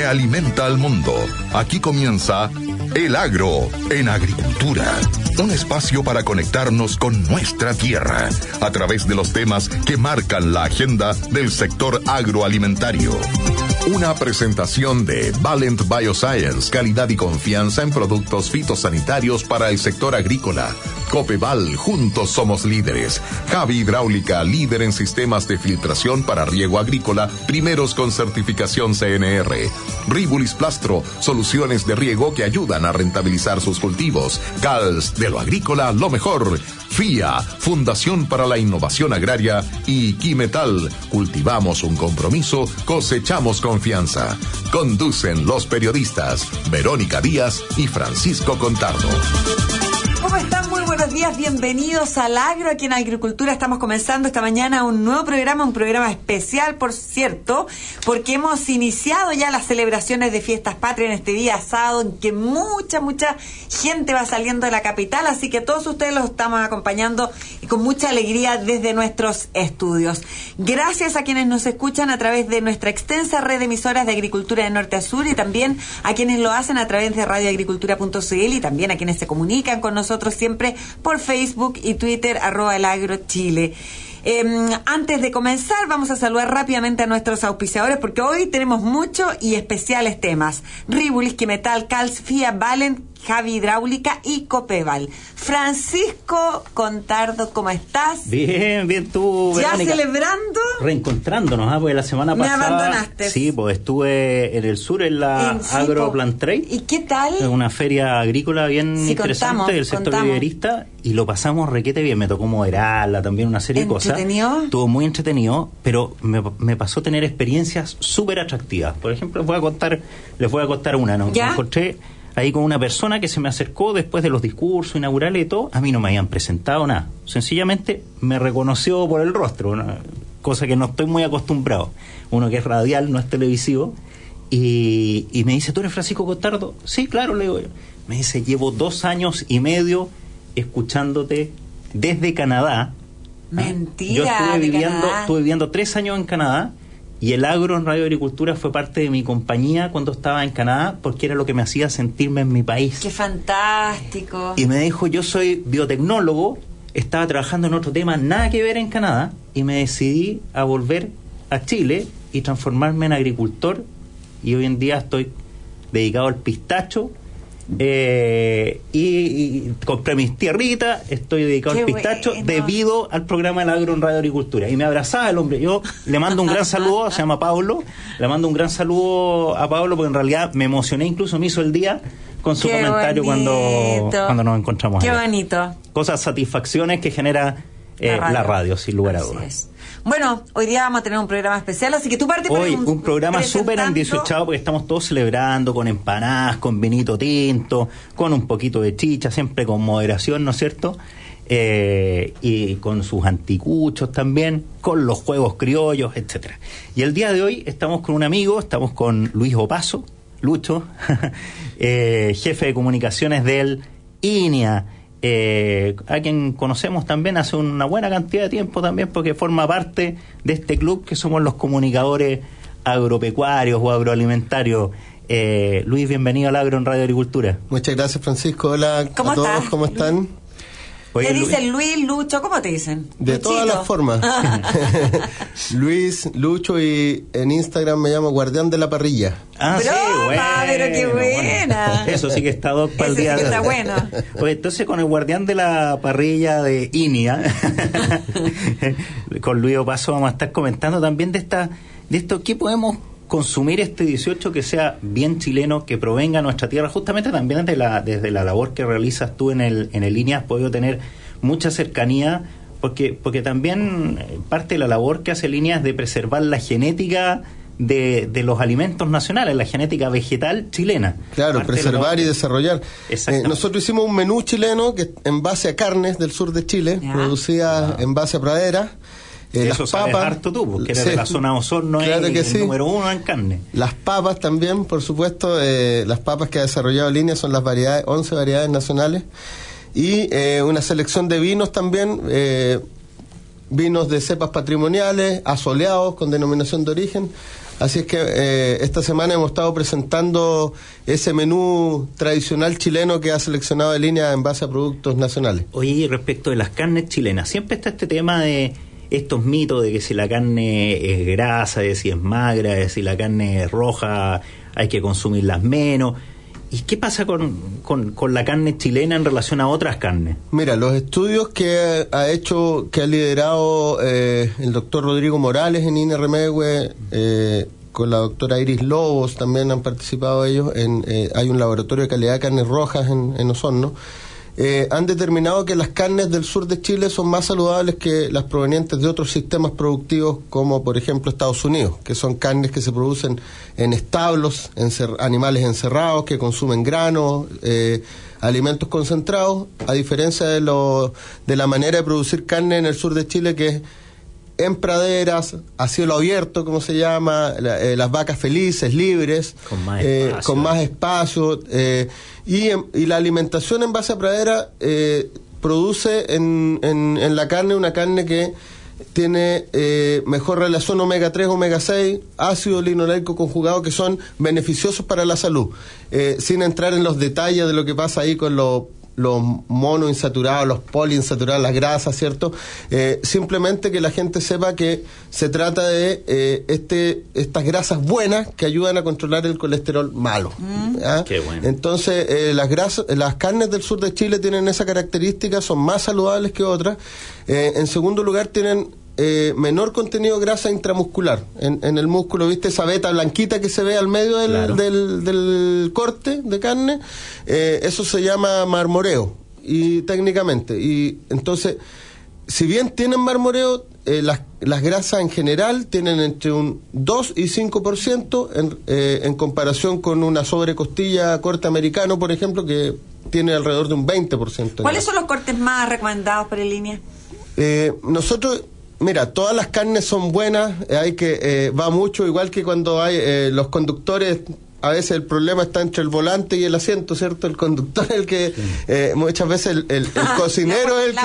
que alimenta al mundo. Aquí comienza El Agro en Agricultura. Un espacio para conectarnos con nuestra tierra a través de los temas que marcan la agenda del sector agroalimentario. Una presentación de Valent Bioscience, calidad y confianza en productos fitosanitarios para el sector agrícola. Copeval, juntos somos líderes. Javi Hidráulica, líder en sistemas de filtración para riego agrícola, primeros con certificación CNR. Ribulis Plastro, soluciones de riego que ayudan a rentabilizar sus cultivos. CALS, de lo agrícola, lo mejor. FIA, Fundación para la Innovación Agraria. Y Quimetal, cultivamos un compromiso, cosechamos confianza. Conducen los periodistas Verónica Díaz y Francisco Contardo. ¿Cómo están? Muy buenos días, bienvenidos al Agro. Aquí en Agricultura estamos comenzando esta mañana un nuevo programa, un programa especial, por cierto, porque hemos iniciado ya las celebraciones de Fiestas Patrias en este día sábado, en que mucha gente va saliendo de la capital, así que todos ustedes los estamos acompañando y con mucha alegría desde nuestros estudios. Gracias a quienes nos escuchan a través de nuestra extensa red de emisoras de agricultura de norte a sur, y también a quienes lo hacen a través de radioagricultura.cl, y también a quienes se comunican con nosotros siempre por Facebook y Twitter, @elagrochile. Antes de comenzar, vamos a saludar rápidamente a nuestros auspiciadores, porque hoy tenemos muchos y especiales temas. Ribulis, Quimetal, CALS, FIA, Valent, Javi Hidráulica y Copeval. Francisco Contardo, ¿cómo estás? Bien, tú, ¿Ya Verónica? Celebrando? Reencontrándonos, porque la semana pasada... Me abandonaste. Sí, pues estuve en el sur, en la Agroplant Trade. ¿Y qué tal? Es una feria agrícola bien interesante del sector contamos. viverista, y lo pasamos requete bien. Me tocó moderarla, también una serie de cosas. ¿Entretenido? Estuvo muy entretenido, pero me pasó a tener experiencias súper atractivas. Por ejemplo, les voy a contar una, ¿no? ¿Ya? Me encontré ahí con una persona que se me acercó después de los discursos inaugurales y todo. A mí no me habían presentado nada. Sencillamente me reconoció por el rostro, una cosa que no estoy muy acostumbrado. Uno que es radial, no es televisivo. Y me dice, ¿tú eres Francisco Contardo? Sí, claro, le digo yo. Me dice, llevo 2 años y medio escuchándote desde Canadá. Mentira. Yo estuve viviendo 3 años en Canadá, y el Agro en Radio Agricultura fue parte de mi compañía cuando estaba en Canadá, porque era lo que me hacía sentirme en mi país. ¡Qué fantástico! Y me dijo, yo soy biotecnólogo, estaba trabajando en otro tema, nada que ver en Canadá, y me decidí a volver a Chile y transformarme en agricultor, y hoy en día estoy dedicado al pistacho, y compré mis tierritas, estoy dedicado al pistacho, bueno, debido al programa del Agro en Radio Agricultura. Y me abrazaba el hombre. Yo le mando un gran saludo, se llama Pablo, le mando un gran saludo a Pablo, porque en realidad me emocioné, incluso me hizo el día con su comentario cuando nos encontramos. Qué allá. Bonito. Cosas, satisfacciones que genera la radio, sin lugar a dudas. Bueno, hoy día vamos a tener un programa especial, así que tú partes hoy un programa súper endiosechado, porque estamos todos celebrando con empanadas, con vinito tinto, con un poquito de chicha, siempre con moderación, ¿no es cierto? Y con sus anticuchos también, con los juegos criollos, etcétera. Y el día de hoy estamos con un amigo, estamos con Luis Opaso, Lucho, jefe de comunicaciones del INEA, a quien conocemos también hace una buena cantidad de tiempo también, porque forma parte de este club que somos los comunicadores agropecuarios o agroalimentarios. Luis, bienvenido al Agro en Radio Agricultura. Muchas gracias, Francisco. Hola a todos, ¿cómo están? ¿Te dicen Luis, Lucho? ¿Cómo te dicen? De Luchito. todas las formas. Luis, Lucho, y en Instagram me llamo Guardián de la Parrilla. Ah, sí, bueno. Pero qué buena. Bueno. Eso sí que está dos para el día. Sí que está bueno. Oye, entonces con el Guardián de la Parrilla de INEA, con Luis Opaso, vamos a estar comentando también de esto, ¿qué podemos consumir este 18 que sea bien chileno, que provenga a nuestra tierra? Justamente también desde la labor que realizas tú en el INEA has podido tener mucha cercanía, porque también parte de la labor que hace el INEA es de preservar la genética de los alimentos nacionales, la genética vegetal chilena. Claro, preservar y desarrollar. Nosotros hicimos un menú chileno que en base a carnes del sur de Chile, producida en base a pradera. Eso las sabes papas, harto tú, porque eres de la zona Osorno, claro que el sí. número 1 en carne. Las papas también, por supuesto, las papas que ha desarrollado Línea son las variedades, 11 variedades nacionales, y una selección de vinos también, vinos de cepas patrimoniales, asoleados con denominación de origen, Así es que esta semana hemos estado presentando ese menú tradicional chileno que ha seleccionado de línea en base a productos nacionales. Oye, respecto de las carnes chilenas, siempre está este tema de estos mitos de que si la carne es grasa, de si es magra, de si la carne es roja, hay que consumirlas menos. ¿Y qué pasa con la carne chilena en relación a otras carnes? Mira, los estudios que ha liderado el doctor Rodrigo Morales en INE Remehue, con la doctora Iris Lobos, también han participado ellos, hay un laboratorio de calidad de carnes rojas en Osorno, han determinado que las carnes del sur de Chile son más saludables que las provenientes de otros sistemas productivos, como por ejemplo Estados Unidos, que son carnes que se producen en establos, animales encerrados que consumen granos, alimentos concentrados, a diferencia de la manera de producir carne en el sur de Chile, que es en praderas, a cielo abierto, como se llama, las vacas felices, libres, con más espacio, y la alimentación en base a pradera produce en la carne una carne que tiene mejor relación omega 3, omega 6, ácido linoleico conjugado, que son beneficiosos para la salud, sin entrar en los detalles de lo que pasa ahí con los monoinsaturados, los poliinsaturados, las grasas, ¿cierto? Simplemente que la gente sepa que se trata de estas grasas buenas que ayudan a controlar el colesterol malo. Qué bueno. Entonces, las carnes del sur de Chile tienen esa característica, son más saludables que otras. En segundo lugar, tienen menor contenido de grasa intramuscular en el músculo, ¿viste? Esa veta blanquita que se ve al medio del corte de carne, eso se llama marmoreo, y técnicamente, y entonces, si bien tienen marmoreo, las grasas en general tienen entre un 2 y 5% en comparación con una sobrecostilla corte americano, por ejemplo, que tiene alrededor de un 20%. ¿Cuáles son los cortes más recomendados por línea? Nosotros, mira, todas las carnes son buenas, va mucho, igual que cuando hay los conductores, a veces el problema está entre el volante y el asiento, ¿cierto? El conductor es el que, muchas veces el cocinero es el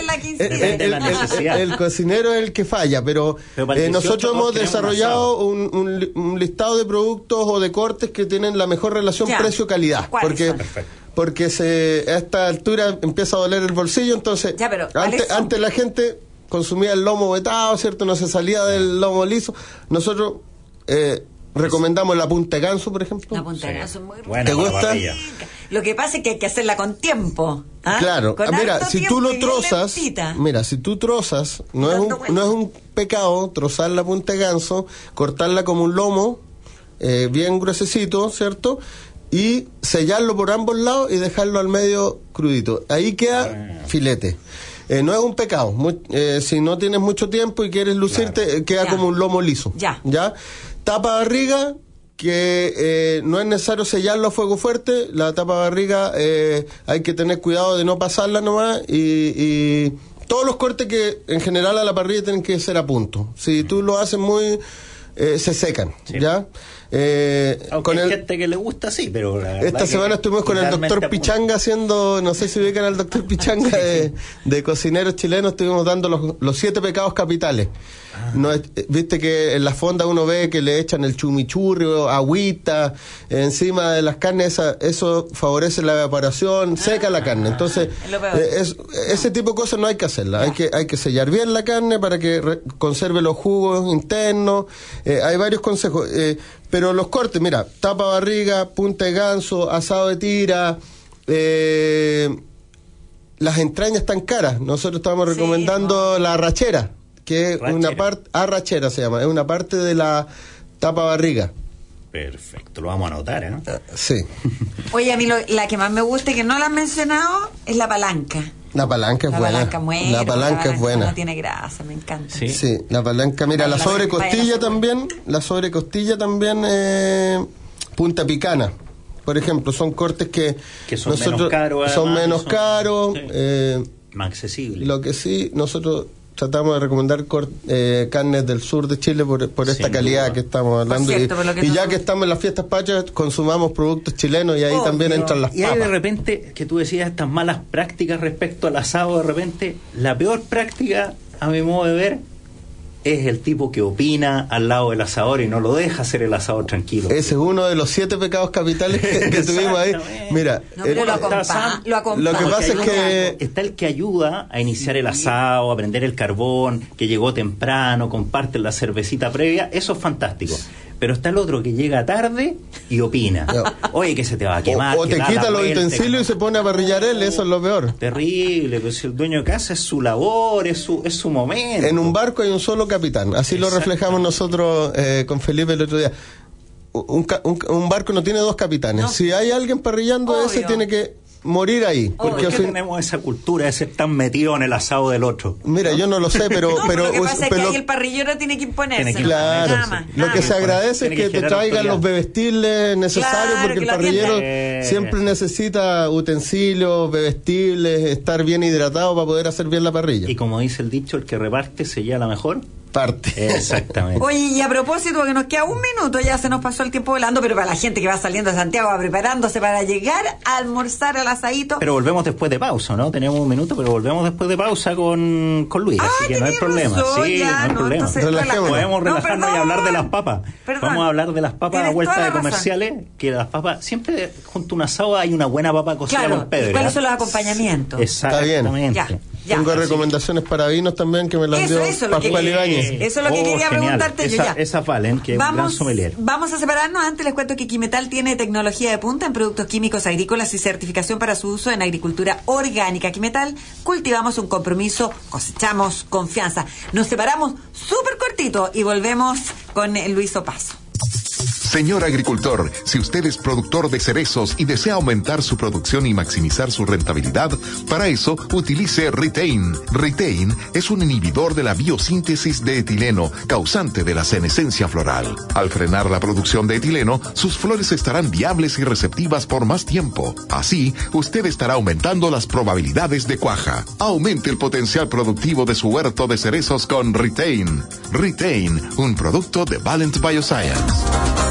que... El cocinero es el que falla, pero nosotros hemos desarrollado un listado de productos o de cortes que tienen la mejor relación precio-calidad. Porque a esta altura empieza a doler el bolsillo, entonces antes la gente consumía el lomo vetado, ¿cierto? No se salía del lomo liso. Nosotros recomendamos la punta de ganso, por ejemplo. La punta de ganso es muy rica. Bueno, ¿te gusta? Lo que pasa es que hay que hacerla con tiempo. Claro, mira, si tú lo trozas, no es un pecado trozar la punta de ganso, cortarla como un lomo, bien gruesecito, ¿cierto? Y sellarlo por ambos lados y dejarlo al medio crudito. Ahí queda filete. No es un pecado. Si no tienes mucho tiempo y quieres lucirte, queda como un lomo liso. ¿Ya? Tapa barriga, que no es necesario sellarlo a fuego fuerte. La tapa barriga hay que tener cuidado de no pasarla nomás. Y todos los cortes que en general a la parrilla tienen que ser a punto. Si tú lo haces muy... se secan, ¿ya? Aunque hay gente que le gusta, sí, pero esta semana estuvimos con el doctor Pichanga haciendo, no sé si ubican al doctor Pichanga de cocineros chilenos, estuvimos dando los 7 pecados capitales. Viste que en la fonda uno ve que le echan el chumichurri o agüita encima de las carnes, eso favorece la evaporación, seca la carne. Entonces ese tipo de cosas no hay que hacerlas, hay que sellar bien la carne para que conserve los jugos internos. Hay varios consejos, pero los cortes, mira, tapa barriga, punta de ganso, asado de tira, las entrañas están caras. Nosotros estamos recomendando la arrachera, que es una parte, arrachera se llama, es una parte de la tapa barriga. Perfecto, lo vamos a anotar, ¿no? Sí. Oye, a mí la que más me gusta y que no la han mencionado es la palanca. La palanca es buena. La palanca es buena. No tiene grasa, me encanta. Sí, la palanca, mira, la sobrecostilla también, punta picana, por ejemplo, son cortes que son menos caros, son menos caros, más accesibles. Lo que sí, nosotros tratamos de recomendar carnes del sur de Chile por esta calidad que estamos hablando. Y ya que estamos en las fiestas patrias, consumamos productos chilenos y ahí también entran las papas. Y ahí de repente, que tú decías estas malas prácticas respecto al asado, de repente, la peor práctica, a mi modo de ver, es el tipo que opina al lado del asador y no lo deja hacer el asador tranquilo. Ese es uno de los 7 pecados capitales que tuvimos ahí. Mira, no, pero lo acompaña. Lo que pasa es que está el que ayuda a iniciar el asado, a prender el carbón, que llegó temprano, comparte la cervecita previa, eso es fantástico. Pero está el otro que llega tarde y opina. Oye, que se te va a quemar. O te quita los utensilios y se pone a parrillar él, eso es lo peor. Terrible, pues si el dueño de casa es su labor, es su momento. En un barco hay un solo capitán, así lo reflejamos nosotros con Felipe el otro día. Un barco no tiene 2 capitanes. No. Si hay alguien parrillando, obvio, ese tiene que morir ahí. ¿Por qué tenemos esa cultura de ser tan metido en el asado del otro? Mira, yo no lo sé, pero lo que pasa es que ahí el parrillero tiene que imponerse. Claro, lo que se agradece es que te traigan los bebestibles necesarios, porque el parrillero siempre necesita utensilios, bebestibles, estar bien hidratado para poder hacer bien la parrilla. Y como dice el dicho, el que reparte se lleva la mejor parte. Exactamente. Oye, y a propósito, que nos queda un minuto, ya se nos pasó el tiempo volando, pero para la gente que va saliendo de Santiago, va preparándose para llegar a almorzar al asadito. Pero volvemos después de pausa, ¿no? Tenemos un minuto, pero volvemos después de pausa con Luis, así que no hay problema. Sí, no hay problema. Podemos relajarnos y hablar de las papas. Vamos a hablar de las papas a vuelta de comerciales, que las papas, siempre junto a un asado hay una buena papa cocida con pedra. ¿Cuáles son los acompañamientos? Exactamente. Está bien. Tengo recomendaciones para vinos también que me las dio Pascual Ibáñez. Eso es lo que quería preguntarte yo ya. Esa Valen, que es un gran sommelier. Vamos a separarnos. Antes les cuento que Quimetal tiene tecnología de punta en productos químicos agrícolas y certificación para su uso en agricultura orgánica. Quimetal, cultivamos un compromiso, cosechamos confianza. Nos separamos súper cortito y volvemos con Luis Opaso. Señor agricultor, si usted es productor de cerezos y desea aumentar su producción y maximizar su rentabilidad, para eso utilice Retain. Retain es un inhibidor de la biosíntesis de etileno, causante de la senescencia floral. Al frenar la producción de etileno, sus flores estarán viables y receptivas por más tiempo. Así, usted estará aumentando las probabilidades de cuaja. Aumente el potencial productivo de su huerto de cerezos con Retain. Retain, un producto de Valent Bioscience.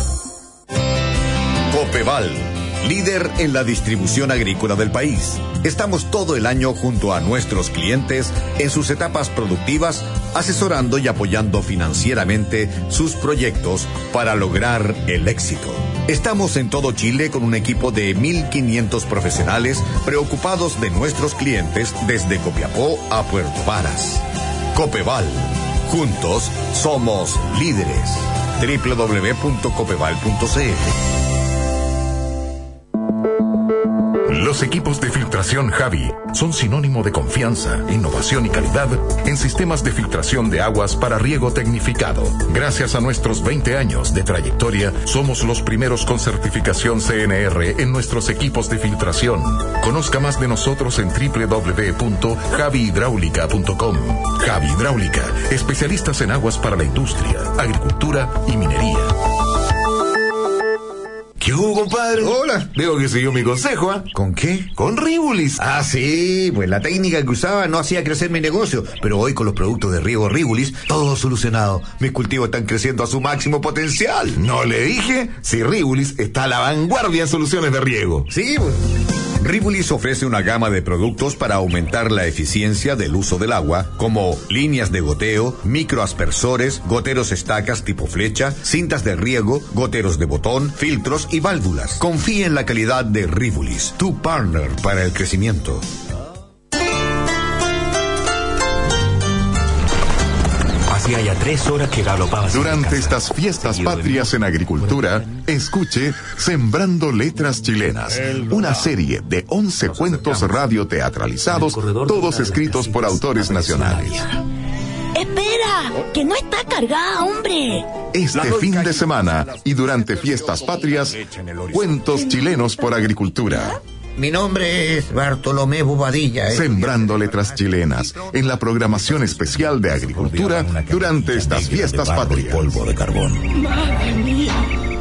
Copeval, líder en la distribución agrícola del país. Estamos todo el año junto a nuestros clientes en sus etapas productivas, asesorando y apoyando financieramente sus proyectos para lograr el éxito. Estamos en todo Chile con un equipo de 1,500 profesionales preocupados de nuestros clientes desde Copiapó a Puerto Varas. Copeval, juntos somos líderes. www.copeval.cl. Los equipos de filtración Javi son sinónimo de confianza, innovación y calidad en sistemas de filtración de aguas para riego tecnificado. Gracias a nuestros 20 años de trayectoria, somos los primeros con certificación CNR en nuestros equipos de filtración. Conozca más de nosotros en www.javihidráulica.com. Javi Hidráulica, especialistas en aguas para la industria, agricultura y minería. ¿Qué hubo, compadre? Hola. Veo que siguió mi consejo, ¿eh? ¿Con qué? Con Rivulis. Ah, sí, pues la técnica que usaba no hacía crecer mi negocio, pero hoy con los productos de riego Rivulis, todo solucionado. Mis cultivos están creciendo a su máximo potencial. ¿No le dije? Si Rivulis está a la vanguardia en soluciones de riego. Sí, pues. Rivulis ofrece una gama de productos para aumentar la eficiencia del uso del agua, como líneas de goteo, microaspersores, goteros estacas tipo flecha, cintas de riego, goteros de botón, filtros y válvulas. Confíe en la calidad de Rivulis, tu partner para el crecimiento. Hacía ya 3 horas que galopaba. Durante estas fiestas patrias en agricultura, escuche Sembrando Letras Chilenas, una serie de 11 cuentos radioteatralizados, todos escritos por autores nacionales. ¡Espera! ¡Que no está cargada, hombre! Este fin de semana y durante fiestas patrias, cuentos chilenos por agricultura. Mi nombre es Bartolomé Bobadilla. Sembrando Letras Chilenas, en la programación especial de agricultura durante estas fiestas patrias. Polvo de carbón. ¡Madre mía!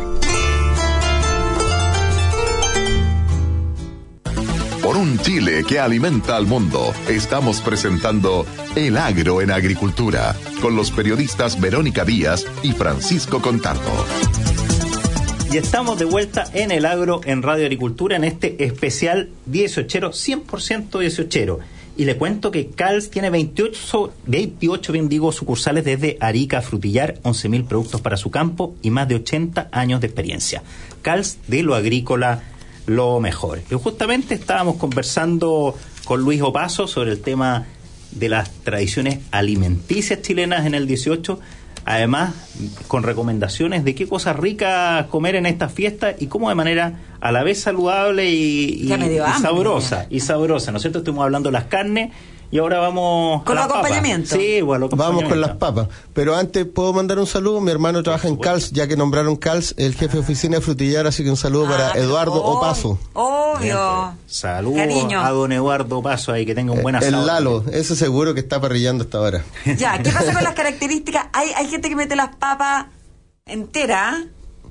Por un Chile que alimenta al mundo, estamos presentando El Agro en Agricultura, con los periodistas Verónica Díaz y Francisco Contardo. Y estamos de vuelta en El Agro en Radio Agricultura, en este especial 18, 100% 18. Y le cuento que Cals tiene 28 sucursales desde Arica a Frutillar, 11.000 productos para su campo y más de 80 años de experiencia. Cals, de lo agrícola, lo mejor. Y justamente estábamos conversando con Luis Opaso sobre el tema de las tradiciones alimenticias chilenas en el 18, además con recomendaciones de qué cosas ricas comer en estas fiestas y cómo de manera a la vez saludable y sabrosa, ¿no es cierto? Estuvimos hablando de las carnes y ahora vamos con a los acompañamientos. Sí, bueno, vamos con las papas. Pero antes, ¿puedo mandar un saludo? Mi hermano trabaja en Cals, ya que nombraron Cals, el jefe de oficina de Frutillar, así que un saludo para Eduardo Opaso. Obvio. Saludos a don Eduardo Opaso ahí, que tenga un buen asado. El Lalo, ese seguro que está parrillando hasta ahora. Ya, ¿qué pasa con las características? Hay gente que mete las papas enteras,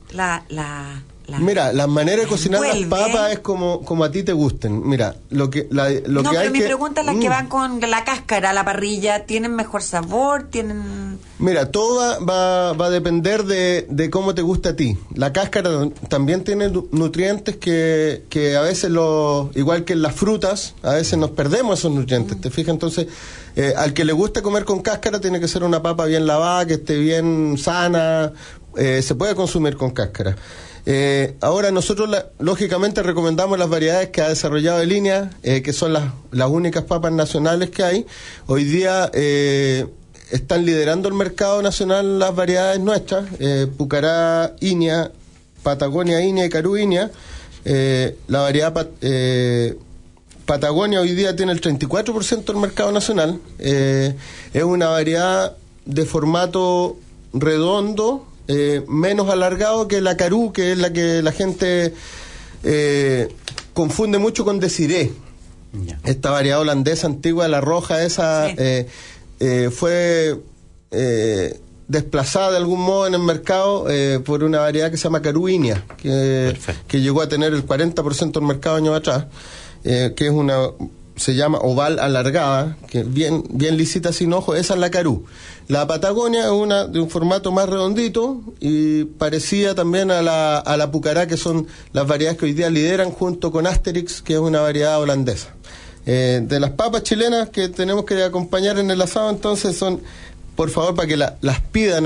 Mira, la manera de cocinar las papas es como a ti te gusten. Mira, lo que hay pero mi pregunta es las que van con la cáscara a la parrilla, ¿tienen mejor sabor? Mira, todo va a depender de cómo te gusta a ti. La cáscara también tiene nutrientes que a veces, igual que en las frutas, a veces nos perdemos esos nutrientes, ¿te fijas? Entonces, al que le gusta comer con cáscara, tiene que ser una papa bien lavada, que esté bien sana, se puede consumir con cáscara. Ahora nosotros lógicamente recomendamos las variedades que ha desarrollado Línea, que son las únicas papas nacionales que hay. Hoy día están liderando el mercado nacional las variedades nuestras, Pucará Inia, Patagonia Inia y Carú Inia. La variedad Patagonia hoy día tiene el 34% del mercado nacional. Es una variedad de formato redondo, menos alargado que la Carú, que es la que la gente confunde mucho con Desiree. Yeah. Esta variedad holandesa antigua, la roja esa, sí. Fue desplazada de algún modo en el mercado por una variedad que se llama Carú Inia, que llegó a tener el 40% del mercado años atrás, que es se llama oval alargada, que bien lisita sin ojo. Esa es la Carú. La Patagonia es de un formato más redondito y parecida también a la Pucará, que son las variedades que hoy día lideran junto con Asterix, que es una variedad holandesa. De las papas chilenas que tenemos que acompañar en el asado, entonces son, por favor, para que las pidan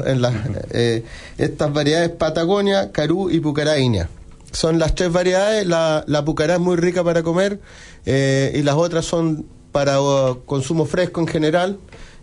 estas variedades Patagonia, Carú y Pucará Inia. Son las tres variedades. La Pucará es muy rica para comer, y las otras son para consumo fresco en general.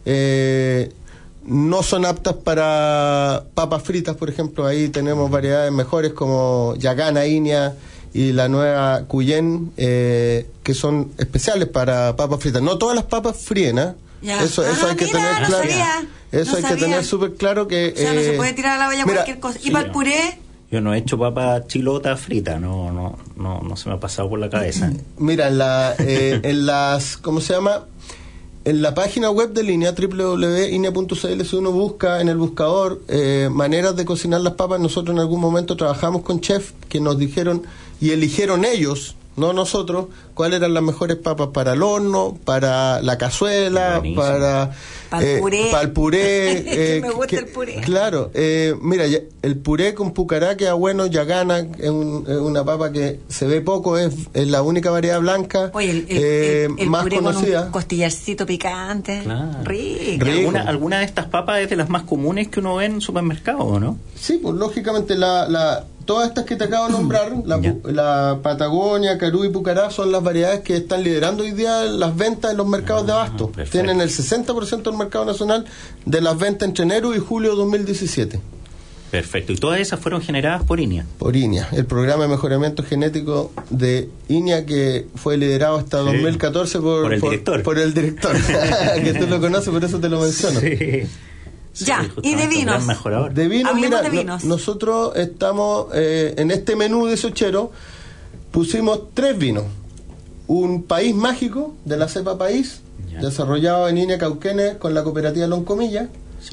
No son aptas para papas fritas, por ejemplo. Ahí tenemos variedades mejores como Yagana Inia y la nueva Cuyén, que son especiales para papas fritas. No todas las papas fríen, ¿eh? Eso hay que tener claro. Eso hay que tener súper claro que... O sea, no se puede tirar a la olla cualquier cosa. ¿Y para el puré? Yo no he hecho papa chilota frita, no se me ha pasado por la cabeza. Mira, en las, ¿cómo se llama? En la página web de Línea, www.inea.cl, si uno busca en el buscador maneras de cocinar las papas, nosotros en algún momento trabajamos con chefs que nos dijeron y eligieron ellos, no nosotros, cuáles eran las mejores papas para el horno, para la cazuela, para el puré. Que me gusta el puré. Claro, mira, el puré con Pucará queda bueno. Yagana es una papa que se ve poco, es la única variedad blanca. Oye, el más puré conocida. Con un costillarcito picante. Claro. Rico. ¿Alguna de estas papas es de las más comunes que uno ve en supermercado, no? Sí, pues lógicamente todas estas que te acabo de nombrar, la Patagonia, Carú y Pucará, son las variedades que están liderando hoy día las ventas en los mercados de abasto. Perfecto. Tienen el 60% del mercado nacional de las ventas entre enero y julio de 2017. Perfecto. ¿Y todas esas fueron generadas por INEA? Por INEA, el programa de mejoramiento genético de INEA, que fue liderado hasta 2014 por el director. Que tú lo conoces, por eso te lo menciono. Sí. Ya, y de vinos. De vinos, mira, de vinos. Nosotros estamos en este menú de Sochero, pusimos 3 vinos. Un País Mágico, de la cepa País, desarrollado en Inia Cauquenes con la cooperativa Loncomilla.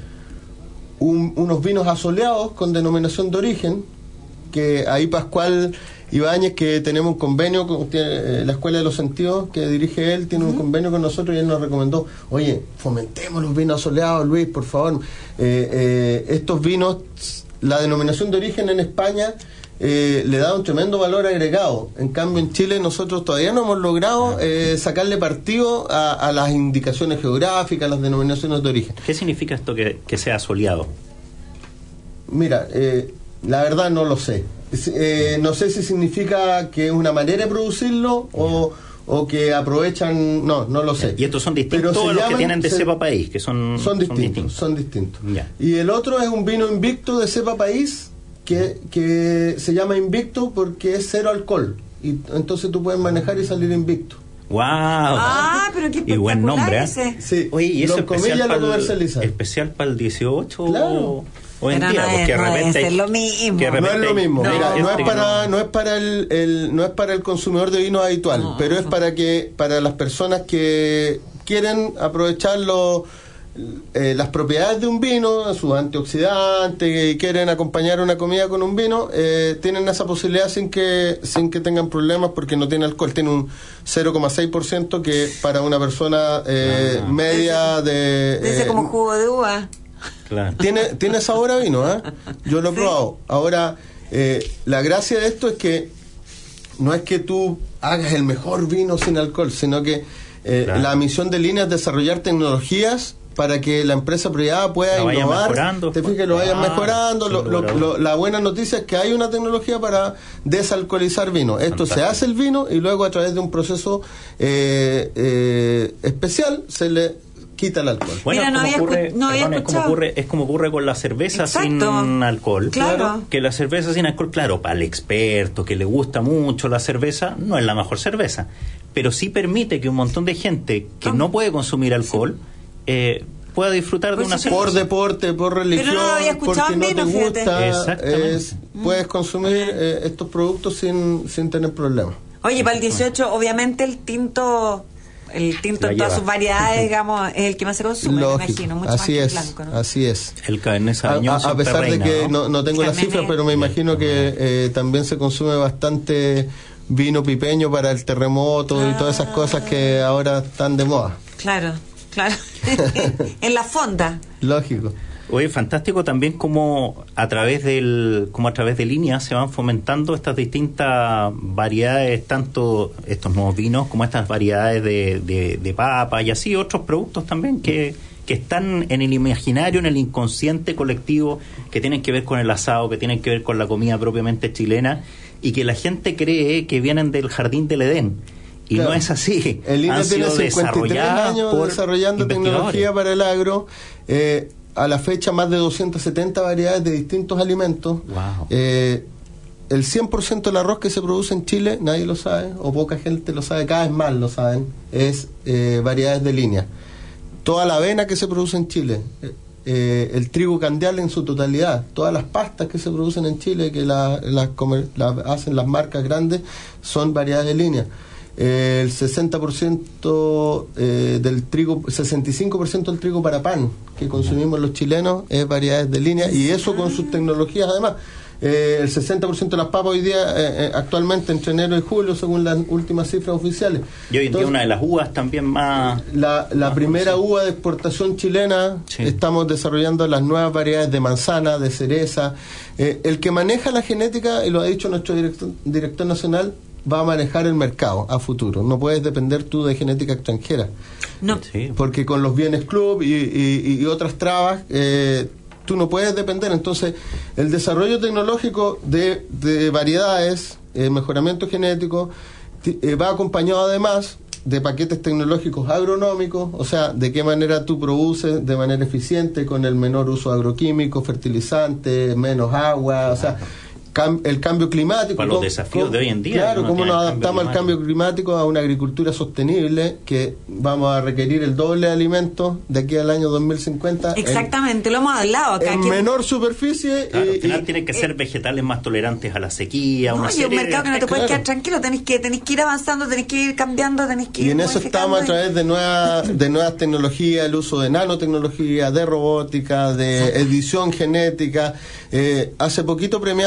Unos vinos asoleados con denominación de origen, que ahí Pascual Ibáñez, que tenemos un convenio con la Escuela de los Sentidos, que dirige él, tiene un convenio con nosotros, y él nos recomendó, oye, fomentemos los vinos asoleados, Luis, por favor. Estos vinos, la denominación de origen en España le da un tremendo valor agregado. En cambio, en Chile nosotros todavía no hemos logrado sacarle partido a las indicaciones geográficas, a las denominaciones de origen. ¿Qué significa esto que sea soleado? Mira, la verdad no lo sé. No sé si significa que es una manera de producirlo o que aprovechan, no lo sé. Y estos son distintos a los que tienen de cepa país, que son distintos. Ya. Y el otro es un vino invicto de cepa país que se llama invicto porque es cero alcohol. Y entonces tú puedes manejar y salir invicto. ¡Wow! Ah, pero qué y buen nombre, ese. Sí. Oye, ¿y eso especial para el 18? Claro. Hoy en día, porque de repente es lo mismo. No es lo mismo. Mira, no es para el consumidor de vino habitual, pero es para las personas que quieren aprovechar las propiedades de un vino, sus antioxidantes, y quieren acompañar una comida con un vino, tienen esa posibilidad sin que tengan problemas, porque no tiene alcohol, tiene un 0,6% que para una persona media Dice como jugo de uva. Claro. Tiene sabor a vino, yo lo he probado. Ahora, la gracia de esto es que no es que tú hagas el mejor vino sin alcohol, sino que la misión de Línea es desarrollar tecnologías para que la empresa privada pueda innovar, lo vayan mejorando. La buena noticia es que hay una tecnología para desalcoholizar vino. Esto se hace el vino y luego a través de un proceso especial se le quita el alcohol. Bueno, Mira, es como ocurre con la cerveza. Exacto. Sin alcohol. Claro. Que la cerveza sin alcohol, claro, para el experto que le gusta mucho la cerveza, no es la mejor cerveza, pero sí permite que un montón de gente que no puede consumir alcohol pueda disfrutar de una cerveza. Por deporte, por religión, porque no te gusta, puedes consumir estos productos sin tener problemas. Oye, para el 18, obviamente el tinto en todas sus variedades, digamos, es el que más se consume, me imagino, mucho así más que es, el blanco, ¿no? Así es. El Cabernet Sauvignon a pesar reina, de que no tengo las cifras, pero me imagino que también se consume bastante vino pipeño para el terremoto y todas esas cosas que ahora están de moda. Claro. En la fonda. Lógico. Oye, fantástico también como a través de Línea se van fomentando estas distintas variedades, tanto estos nuevos vinos como estas variedades de papa y así otros productos también que están en el imaginario, en el inconsciente colectivo, que tienen que ver con el asado, que tienen que ver con la comida propiamente chilena, y que la gente cree que vienen del jardín del Edén. Y claro, no es así. El INE tiene 53 años desarrollando tecnología para el agro. A la fecha, más de 270 variedades de distintos alimentos. Wow. El 100% del arroz que se produce en Chile, nadie lo sabe, o poca gente lo sabe, cada vez más lo saben, es variedades de Línea. Toda la avena que se produce en Chile, el trigo candial en su totalidad, todas las pastas que se producen en Chile, que la hacen las marcas grandes, son variedades de Línea. El 60% del trigo, 65% del trigo para pan que consumimos los chilenos es variedades de Línea, y eso con sus tecnologías además. El 60% de las papas hoy día, actualmente entre enero y julio, según las últimas cifras oficiales. Y hoy en día una de las uvas también más... La primera uva de exportación chilena, sí. Estamos desarrollando las nuevas variedades de manzana, de cereza. El que maneja la genética, y lo ha dicho nuestro director nacional, va a manejar el mercado a futuro. No puedes depender tú de genética extranjera. No. Sí. Porque con los bienes club y otras trabas, tú no puedes depender. Entonces, el desarrollo tecnológico de variedades, mejoramiento genético, va acompañado además de paquetes tecnológicos agronómicos, o sea, de qué manera tú produces de manera eficiente, con el menor uso agroquímico, fertilizante, menos agua, o sea, el cambio climático. Para los desafíos de hoy en día. Claro, cómo nos adaptamos al cambio climático, a una agricultura sostenible, que vamos a requerir el doble de alimentos de aquí al año 2050. Exactamente, lo hemos hablado acá. En menor superficie. Claro, al final tienen que ser vegetales más tolerantes a la sequía. No, y un mercado que no te puedes quedar tranquilo, tenés que ir avanzando, tenés que ir cambiando, tenés que ir. Y en eso estamos a través de nuevas tecnologías, el uso de nanotecnología, de robótica, de edición genética. Hace poquito premiamos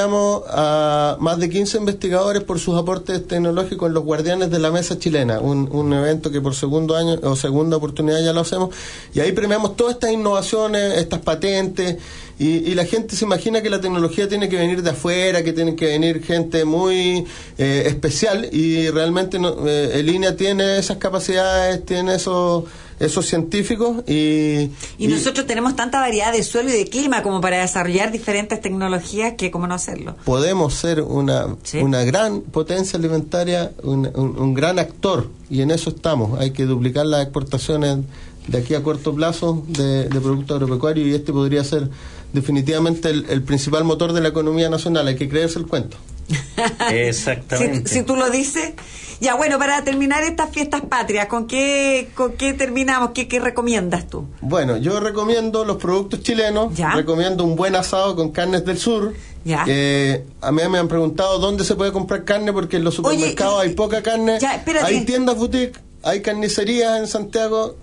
premiado a más de 15 investigadores por sus aportes tecnológicos en los Guardianes de la Mesa Chilena, un evento que por segundo año o segunda oportunidad ya lo hacemos, y ahí premiamos todas estas innovaciones, estas patentes, y la gente se imagina que la tecnología tiene que venir de afuera, que tiene que venir gente muy especial, y realmente el INEA tiene esas capacidades, tiene esos científicos y nosotros tenemos tanta variedad de suelo y de clima como para desarrollar diferentes tecnologías que cómo no hacerlo. Podemos ser una gran potencia alimentaria, un gran actor, y en eso estamos. Hay que duplicar las exportaciones de aquí a corto plazo de productos agropecuarios, y este podría ser definitivamente el principal motor de la economía nacional. Hay que creerse el cuento. Exactamente. Si tú lo dices. Ya, bueno, para terminar estas fiestas patrias, ¿con qué terminamos? ¿Qué recomiendas tú? Bueno, yo recomiendo los productos chilenos. ¿Ya? Recomiendo un buen asado con carnes del sur. ¿Ya? A mí me han preguntado dónde se puede comprar carne, porque en los supermercados hay poca carne. Ya, hay tiendas boutique, hay carnicerías en Santiago,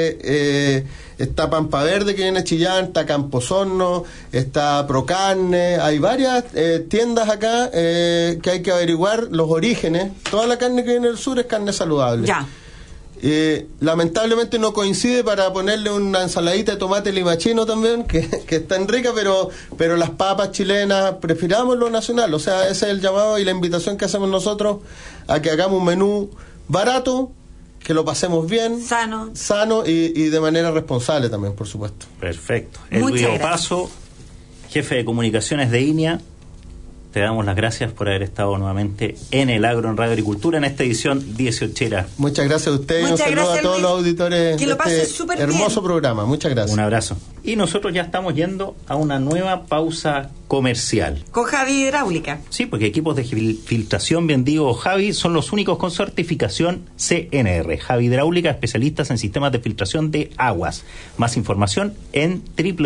está Pampa Verde, que viene a Chillán, está Camposorno, está Procarne, hay varias tiendas acá que hay que averiguar los orígenes. Toda la carne que viene del sur es carne saludable. Ya. Lamentablemente no coincide para ponerle una ensaladita de tomate limachino también, que es tan rica, pero las papas chilenas, prefiramos lo nacional. O sea, ese es el llamado y la invitación que hacemos nosotros, a que hagamos un menú barato, que lo pasemos bien, sano y de manera responsable también, por supuesto. Perfecto. Elvio Paso, jefe de comunicaciones de INEA, te damos las gracias por haber estado nuevamente en El Agro en Radio Agricultura en esta edición 18ª. Muchas gracias a ustedes, un saludo a todos los auditores de este hermoso programa. Muchas gracias. Un abrazo. Y nosotros ya estamos yendo a una nueva pausa comercial. Con Javi Hidráulica. Sí, porque equipos de filtración, bien digo, Javi, son los únicos con certificación CNR. Javi Hidráulica, especialistas en sistemas de filtración de aguas. Más información en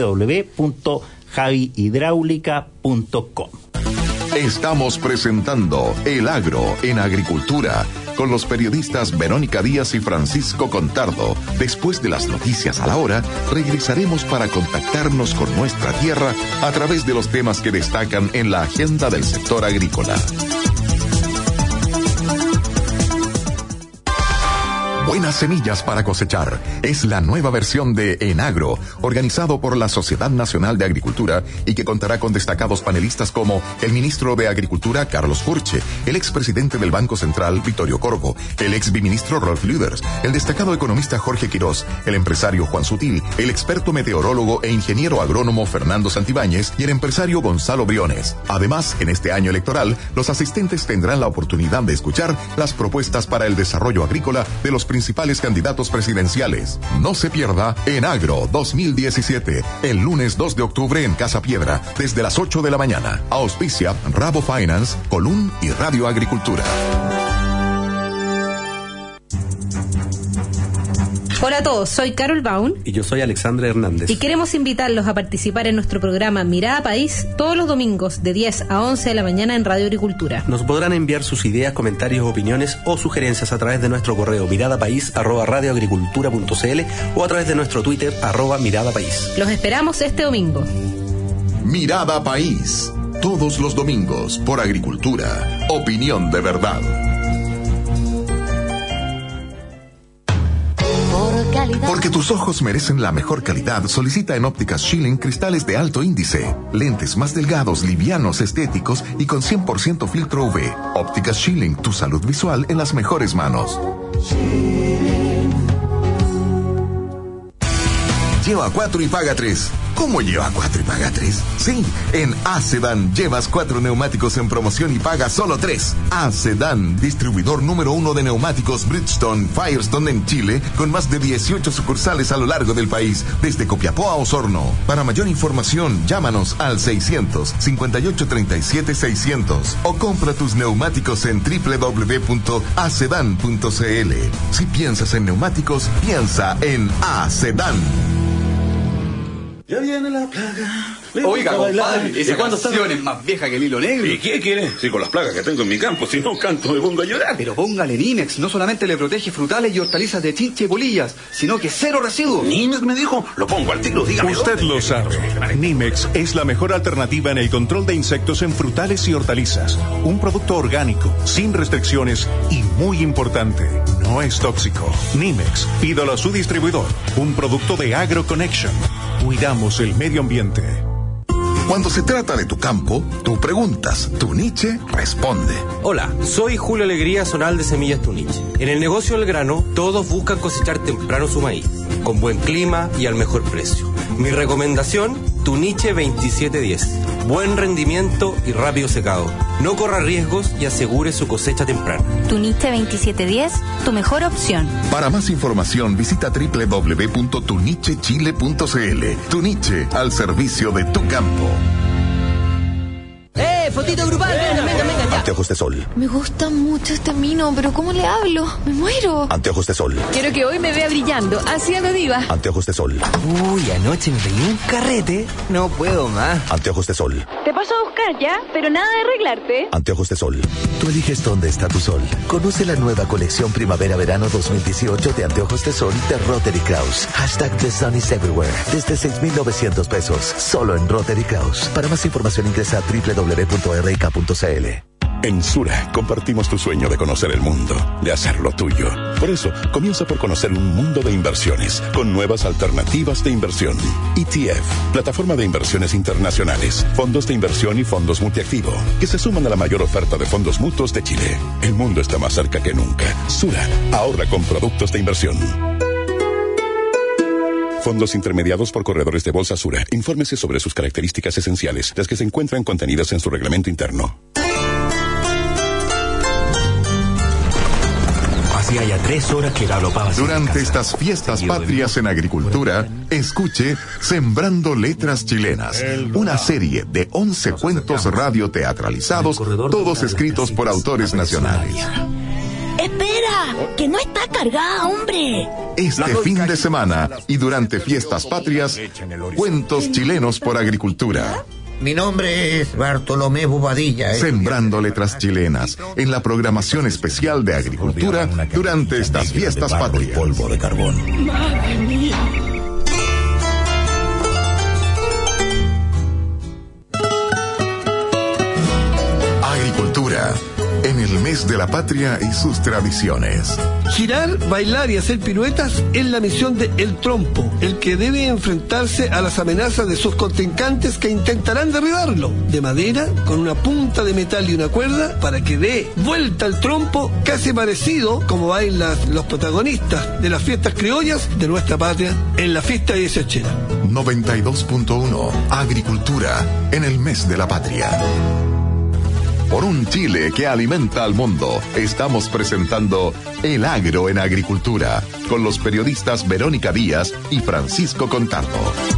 www.javihidráulica.com. Estamos presentando El Agro en Agricultura con los periodistas Verónica Díaz y Francisco Contardo. Después de las noticias a la hora, regresaremos para contactarnos con nuestra tierra a través de los temas que destacan en la agenda del sector agrícola. Buenas semillas para cosechar. Es la nueva versión de En Agro, organizado por la Sociedad Nacional de Agricultura y que contará con destacados panelistas como el ministro de Agricultura, Carlos Furche, el expresidente del Banco Central, Vittorio Corvo, el ex biministro Rolf Lüders, el destacado economista Jorge Quirós, el empresario Juan Sutil, el experto meteorólogo e ingeniero agrónomo Fernando Santibáñez y el empresario Gonzalo Briones. Además, en este año electoral, los asistentes tendrán la oportunidad de escuchar las propuestas para el desarrollo agrícola de los principales candidatos presidenciales. No se pierda En Agro 2017, el lunes 2 de octubre en Casa Piedra, desde las 8 de la mañana. Auspicia Rabo Finance, Colún y Radio Agricultura. Hola a todos, soy Carol Baum. Y yo soy Alexandra Hernández. Y queremos invitarlos a participar en nuestro programa Mirada País todos los domingos de 10 a 11 de la mañana en Radio Agricultura. Nos podrán enviar sus ideas, comentarios, opiniones o sugerencias a través de nuestro correo miradapaís@radioagricultura.cl o a través de nuestro Twitter @miradapaís. Los esperamos este domingo. Mirada País, todos los domingos por Agricultura. Opinión de verdad. Porque tus ojos merecen la mejor calidad, solicita en Ópticas Schilling cristales de alto índice, lentes más delgados, livianos, estéticos y con 100% filtro UV. Ópticas Schilling, tu salud visual en las mejores manos. Lleva 4 y paga 3. ¿Cómo lleva 4 y paga 3? Sí, en ACEDAN llevas 4 neumáticos en promoción y pagas solo 3. ACEDAN, distribuidor número 1 de neumáticos Bridgestone, Firestone en Chile, con más de 18 sucursales a lo largo del país, desde Copiapó a Osorno. Para mayor información, llámanos al 600-5837-600 o compra tus neumáticos en www.acedan.cl. Si piensas en neumáticos, piensa en ACEDAN. Ya viene la plaga, Oiga, compadre, esa canción es más vieja que el hilo negro. ¿Y qué quiere? Si con las plagas que tengo en mi campo, si no canto me pongo a llorar. Pero póngale Nimex, no solamente le protege frutales y hortalizas de chinche y polillas, sino que cero residuos. Nimex me dijo, lo pongo al tiro, dígame. Usted lo sabe. Nimex es la mejor alternativa en el control de insectos en frutales y hortalizas. Un producto orgánico, sin restricciones y muy importante, no es tóxico. Nimex, pídalo a su distribuidor. Un producto de AgroConnection. Cuidamos el medio ambiente. Cuando se trata de tu campo, tú preguntas, tu niche responde. Hola, soy Julio Alegría, zonal de Semillas Tu Niche. En el negocio del grano, todos buscan cosechar temprano su maíz, con buen clima y al mejor precio. Mi recomendación, Tu Niche 2710. Buen rendimiento y rápido secado. No corra riesgos y asegure su cosecha temprana. Tu Niche 2710, tu mejor opción. Para más información, visita www.tunichechile.cl. Tu Niche, al servicio de tu campo. Fotito grupal, venga, ya. Anteojos de sol. Me gusta mucho este mino, pero ¿cómo le hablo? Me muero. Anteojos de sol. Quiero que hoy me vea brillando, así a la diva. Anteojos de sol. Uy, anoche me pegué un carrete. No puedo más. Anteojos de sol. Te paso a buscar ya, pero nada de arreglarte. Anteojos de sol. Tú eliges dónde está tu sol. Conoce la nueva colección Primavera-Verano 2018 de Anteojos de Sol de Rotary Kraus. #The Sun is Everywhere. Desde 6,900 pesos. Solo en Rotary Kraus. Para más información ingresa a www.rik.cl. En Sura compartimos tu sueño de conocer el mundo, de hacerlo tuyo. Por eso, comienza por conocer un mundo de inversiones, con nuevas alternativas de inversión. ETF, plataforma de inversiones internacionales, fondos de inversión y fondos multiactivo, que se suman a la mayor oferta de fondos mutuos de Chile. El mundo está más cerca que nunca. Sura, ahorra con productos de inversión. Fondos intermediados por corredores de bolsa Sura. Infórmese sobre sus características esenciales, las que se encuentran contenidas en su reglamento interno. Hacía ya 3 horas que galopaba. Durante estas fiestas patrias en agricultura, escuche Sembrando Letras Chilenas, una serie de 11 cuentos radioteatralizados, todos escritos por autores nacionales. ¡Espera! ¡Que no está cargada, hombre! Este fin de semana y durante fiestas patrias, cuentos chilenos por agricultura. Mi nombre es Bartolomé Bobadilla. Sembrando Letras Chilenas, en la programación especial de agricultura durante estas fiestas patrias. Polvo de carbón. ¡Madre mía! Agricultura, en el mes de la patria y sus tradiciones. Girar, bailar y hacer piruetas es la misión de El Trompo, el que debe enfrentarse a las amenazas de sus contrincantes que intentarán derribarlo, de madera, con una punta de metal y una cuerda, para que dé vuelta al trompo, casi parecido como bailan los protagonistas de las fiestas criollas de nuestra patria en la fiesta 18. 92.1 Agricultura, en el mes de la patria. Por un Chile que alimenta al mundo, estamos presentando El Agro en Agricultura, con los periodistas Verónica Díaz y Francisco Contardo.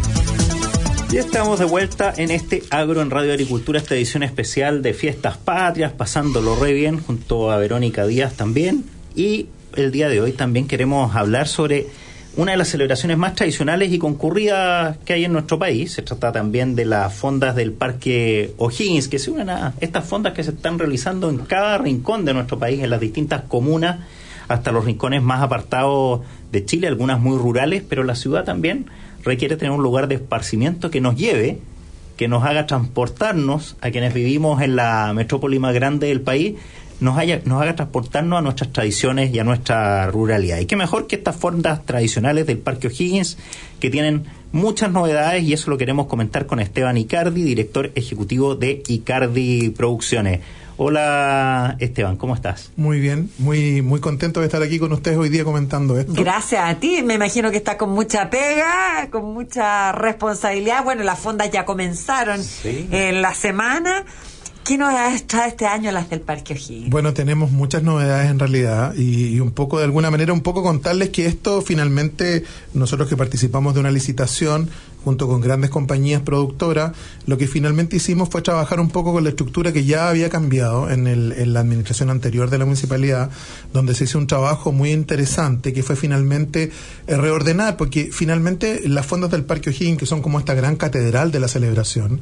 Ya estamos de vuelta en este Agro en Radio Agricultura, esta edición especial de Fiestas Patrias, pasándolo re bien junto a Verónica Díaz también. Y el día de hoy también queremos hablar sobre una de las celebraciones más tradicionales y concurridas que hay en nuestro país. Se trata también de las fondas del Parque O'Higgins, que se unen a estas fondas que se están realizando en cada rincón de nuestro país, en las distintas comunas, hasta los rincones más apartados de Chile, algunas muy rurales, pero la ciudad también requiere tener un lugar de esparcimiento que nos lleve, que nos haga transportarnos a quienes vivimos en la metrópoli más grande del país, nos haga transportarnos a nuestras tradiciones y a nuestra ruralidad. Y qué mejor que estas fondas tradicionales del Parque O'Higgins, que tienen muchas novedades, y eso lo queremos comentar con Esteban Icardi, director ejecutivo de Icardi Producciones. Hola Esteban, ¿cómo estás? Muy bien, muy contento de estar aquí con ustedes hoy día comentando esto. Gracias a ti, me imagino que estás con mucha pega, con mucha responsabilidad. Bueno, las fondas ya comenzaron en la semana. ¿Qué novedades trae este año las del Parque O'Higgins? Bueno, tenemos muchas novedades en realidad y un poco, de alguna manera, contarles que esto finalmente, nosotros que participamos de una licitación, junto con grandes compañías productoras, lo que finalmente hicimos fue trabajar un poco con la estructura que ya había cambiado en la administración anterior de la municipalidad, donde se hizo un trabajo muy interesante que fue finalmente reordenar, porque finalmente las fondas del Parque O'Higgins, que son como esta gran catedral de la celebración,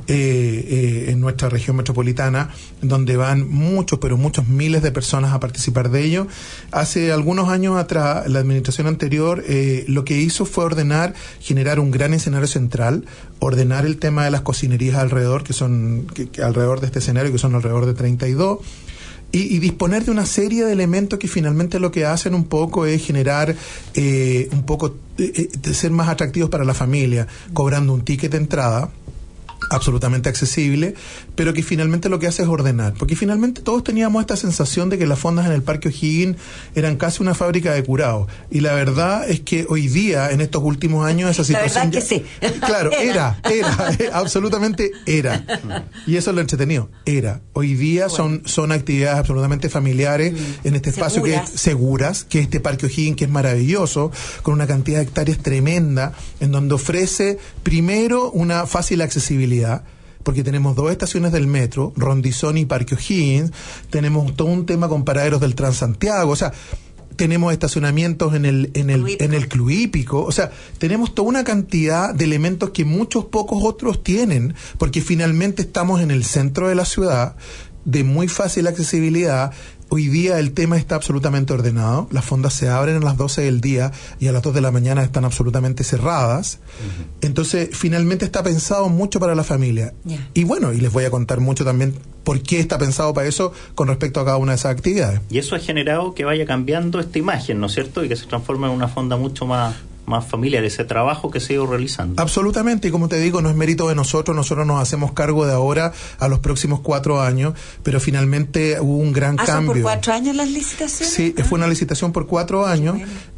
en nuestra región metropolitana, donde van muchos, pero muchos miles de personas a participar de ello. Hace algunos años atrás, la administración anterior lo que hizo fue generar un gran escenario central, ordenar el tema de las cocinerías alrededor, que alrededor de este escenario, que son alrededor de 32, y disponer de una serie de elementos que finalmente lo que hacen un poco es generar un poco de ser más atractivos para la familia, cobrando un ticket de entrada absolutamente accesible, pero que finalmente lo que hace es ordenar, porque finalmente todos teníamos esta sensación de que las fondas en el Parque O'Higgins eran casi una fábrica de curados, y la verdad es que hoy día, en estos últimos años, esa situación... La verdad que sí. Claro, era, absolutamente era, y eso es lo entretenido, era. Hoy día son actividades absolutamente familiares en este espacio seguras, que este Parque O'Higgins, que es maravilloso, con una cantidad de hectáreas tremenda, en donde ofrece primero una fácil accesibilidad, porque tenemos 2 estaciones del metro, Rondizón y Parque O'Higgins, tenemos todo un tema con paraderos del Transantiago, o sea, tenemos estacionamientos en el Club Hípico, o sea, tenemos toda una cantidad de elementos que muchos pocos otros tienen, porque finalmente estamos en el centro de la ciudad, de muy fácil accesibilidad. Hoy día el tema está absolutamente ordenado, las fondas se abren a las 12 del día y a las 2 de la mañana están absolutamente cerradas. Entonces, finalmente está pensado mucho para la familia. Y bueno, y les voy a contar mucho también por qué está pensado para eso con respecto a cada una de esas actividades. Y eso ha generado que vaya cambiando esta imagen, ¿no es cierto? Y que se transforme en una fonda mucho más familiar, ese trabajo que se ha ido realizando. Absolutamente, y como te digo, no es mérito de nosotros nos hacemos cargo de ahora a los próximos 4 años, pero finalmente hubo un gran cambio. ¿Son por 4 años las licitaciones? Sí, fue una licitación por 4 años,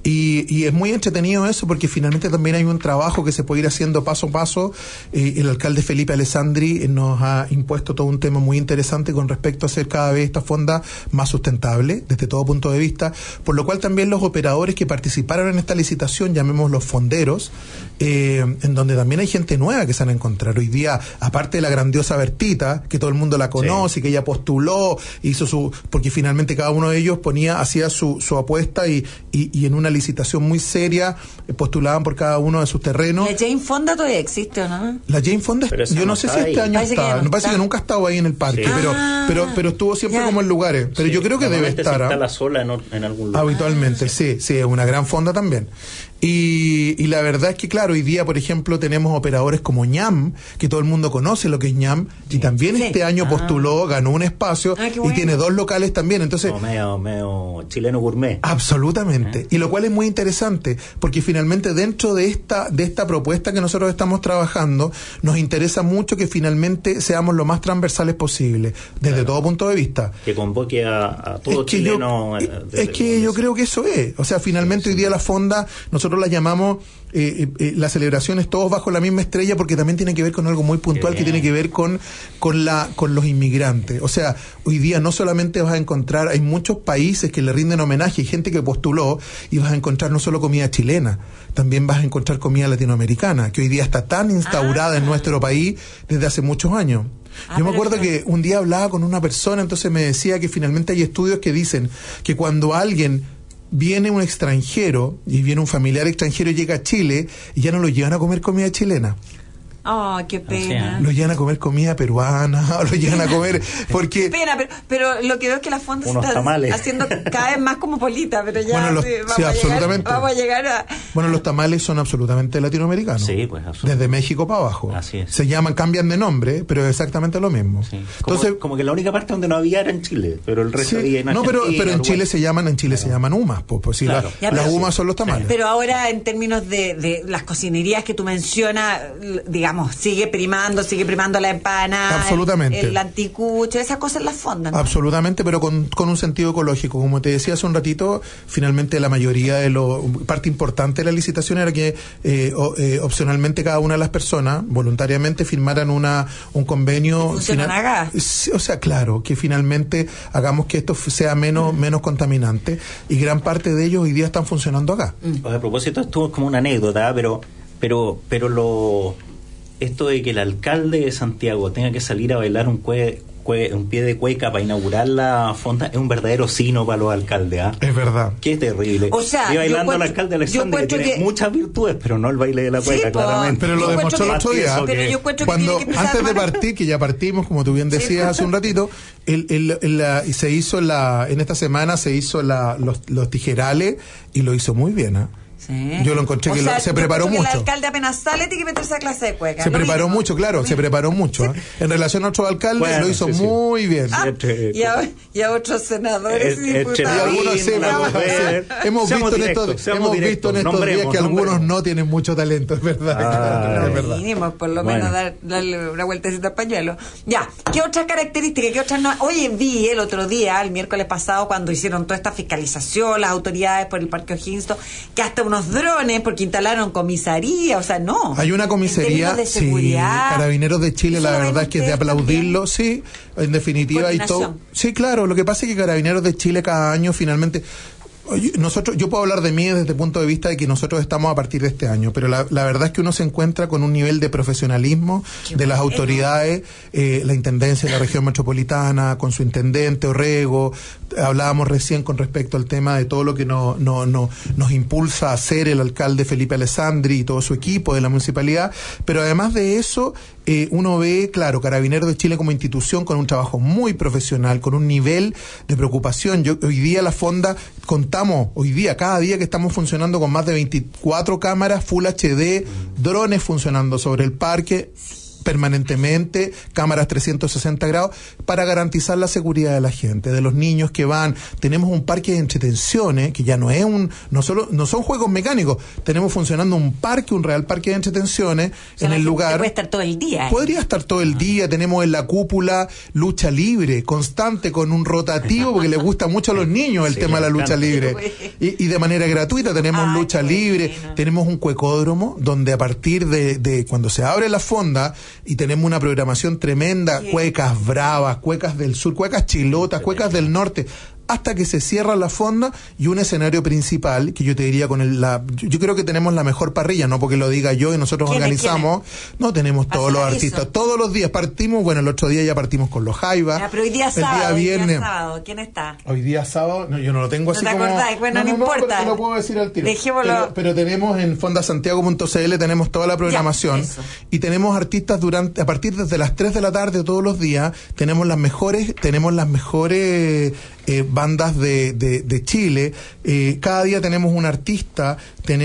y es muy entretenido eso, porque finalmente también hay un trabajo que se puede ir haciendo paso a paso. El alcalde Felipe Alessandri nos ha impuesto todo un tema muy interesante con respecto a hacer cada vez esta fonda más sustentable, desde todo punto de vista, por lo cual también los operadores que participaron en esta licitación, llamemos los fonderos, en donde también hay gente nueva que se van a encontrar hoy día, aparte de la grandiosa Bertita, que todo el mundo la conoce, que ella postuló, porque finalmente cada uno de ellos hacía su apuesta, y en una licitación muy seria postulaban por cada uno de sus terrenos. ¿La Jane Fonda todavía existe o no? La Jane Fonda, yo no sé si este año está, me parece que nunca ha estado ahí en el parque, pero estuvo siempre como en lugares, pero yo creo que debe estar. Se instala sola en algún lugar. Habitualmente, sí, es una gran fonda también. Y la verdad es que, claro, hoy día, por ejemplo, tenemos operadores como ñam, que todo el mundo conoce lo que es ñam, y también este año postuló, ganó un espacio, y tiene 2 locales también. Entonces, medio chileno gourmet. Absolutamente. Y lo cual es muy interesante, porque finalmente dentro de esta propuesta que nosotros estamos trabajando, nos interesa mucho que finalmente seamos lo más transversales posible, desde todo punto de vista. Que convoque a todo chileno. Yo creo que eso es. O sea, finalmente hoy día la fonda, nosotros la llamamos las celebraciones todos bajo la misma estrella, porque también tiene que ver con algo muy puntual que tiene que ver con los inmigrantes. O sea, hoy día no solamente vas a encontrar, hay muchos países que le rinden homenaje, hay gente que postuló, y vas a encontrar no solo comida chilena, también vas a encontrar comida latinoamericana, que hoy día está tan instaurada en nuestro país desde hace muchos años. Yo me acuerdo que un día hablaba con una persona, entonces me decía que finalmente hay estudios que dicen que cuando viene un extranjero y viene un familiar extranjero y llega a Chile, y ya no lo llevan a comer comida chilena. Oh, qué pena. Lo llevan a comer comida peruana, o lo llevan a comer porque... Qué pena, pero lo que veo es que la fonda se está haciendo cada vez más cosmopolita, pero ya vamos a llegar a... Bueno, los tamales son absolutamente latinoamericanos. Sí, pues absolutamente. Desde México para abajo. Así es. Cambian de nombre, pero es exactamente lo mismo. Sí. Entonces, como que la única parte donde no había era en Chile, pero el resto había en Argentina. No, pero en Chile se llaman humas, pues sí, claro. Las humas son los tamales. Pero ahora, en términos de las cocinerías que tú mencionas, digamos, sigue primando la empanada, absolutamente, el anticucho, esas cosas en las fondas, ¿no? Absolutamente, pero con un sentido ecológico. Como te decía hace un ratito, finalmente la mayoría parte importante de la licitación era que opcionalmente cada una de las personas voluntariamente firmaran un convenio. ¿Funcionan acá? O sea, claro, que finalmente hagamos que esto sea menos contaminante, y gran parte de ellos hoy día están funcionando acá. A propósito, esto es como una anécdota, pero Pero esto de que el alcalde de Santiago tenga que salir a bailar un pie de cueca para inaugurar la fonda es un verdadero sino para los alcaldes. Es verdad. Qué terrible. O sea, y bailando al alcalde Alexandre, que tiene muchas virtudes, pero no el baile de la cueca, claramente. Pero lo demostró el otro día. Pero yo encuentro cuando que antes de partir, que ya partimos, como tú bien decías hace un ratito, y se hizo en esta semana se hizo los tijerales y lo hizo muy bien, Sí. Yo lo encontré se preparó mucho. El alcalde apenas sale tiene que meterse a clase de cueca. Se preparó mucho, claro, se preparó mucho. En relación a otros alcaldes, lo hizo muy bien. Y a otros senadores y algunos hemos visto en estos días que algunos no tienen mucho talento, es verdad. Es verdad. Mínimo, por lo menos darle una vueltecita al pañuelo. Ya, ¿qué otras características? ¿Qué otras no? Oye, vi el otro día, el miércoles pasado, cuando hicieron toda esta fiscalización, las autoridades por el Parque O'Higgins, que hasta unos drones porque instalaron comisaría, o sea, no. Hay una comisaría, de seguridad, Carabineros de Chile, la verdad es que es de aplaudirlo, también. Sí, en definitiva, y todo. Sí, claro, lo que pasa es que Carabineros de Chile cada año finalmente... yo puedo hablar de mí desde el punto de vista de que nosotros estamos a partir de este año, pero la verdad es que uno se encuentra con un nivel de profesionalismo de las autoridades, la Intendencia de la Región Metropolitana, con su intendente Orrego. Hablábamos recién con respecto al tema de todo lo que nos impulsa a hacer el alcalde Felipe Alessandri y todo su equipo de la municipalidad, pero además de eso, uno ve, claro, Carabineros de Chile como institución con un trabajo muy profesional, con un nivel de preocupación. Hoy día la fonda contamos, cada día que estamos funcionando con más de 24 cámaras Full HD, drones funcionando sobre el parque permanentemente, cámaras 360 grados, para garantizar la seguridad de la gente, de los niños que van. Tenemos un parque de entretenciones, que ya no son juegos mecánicos, tenemos funcionando un real parque de entretenciones en el lugar. Puede estar todo el día. Podría estar todo el día. Tenemos en la cúpula lucha libre, constante, con un rotativo, porque les gusta mucho a los niños el tema de la lucha libre. Y de manera gratuita tenemos lucha libre, tenemos un cuecódromo, donde a partir de cuando se abre la fonda, y tenemos una programación tremenda, cuecas bravas, cuecas del sur, cuecas chilotas, cuecas del norte, hasta que se cierra la fonda, y un escenario principal que yo te diría yo creo que tenemos la mejor parrilla, no porque lo diga yo y nosotros organizamos, no, tenemos todos los artistas, todos los días partimos, el otro día ya partimos con los Jaivas, pero hoy día sábado, viernes, ¿quién está? Hoy día sábado, no, yo no lo tengo así como... No importa. Pero lo puedo decir al tiro. Dejémoslo. Pero tenemos en fondasantiago.cl, tenemos toda la programación, y tenemos artistas a partir desde las 3 de la tarde todos los días, tenemos las mejores bandas de Chile. Cada día tenemos un artista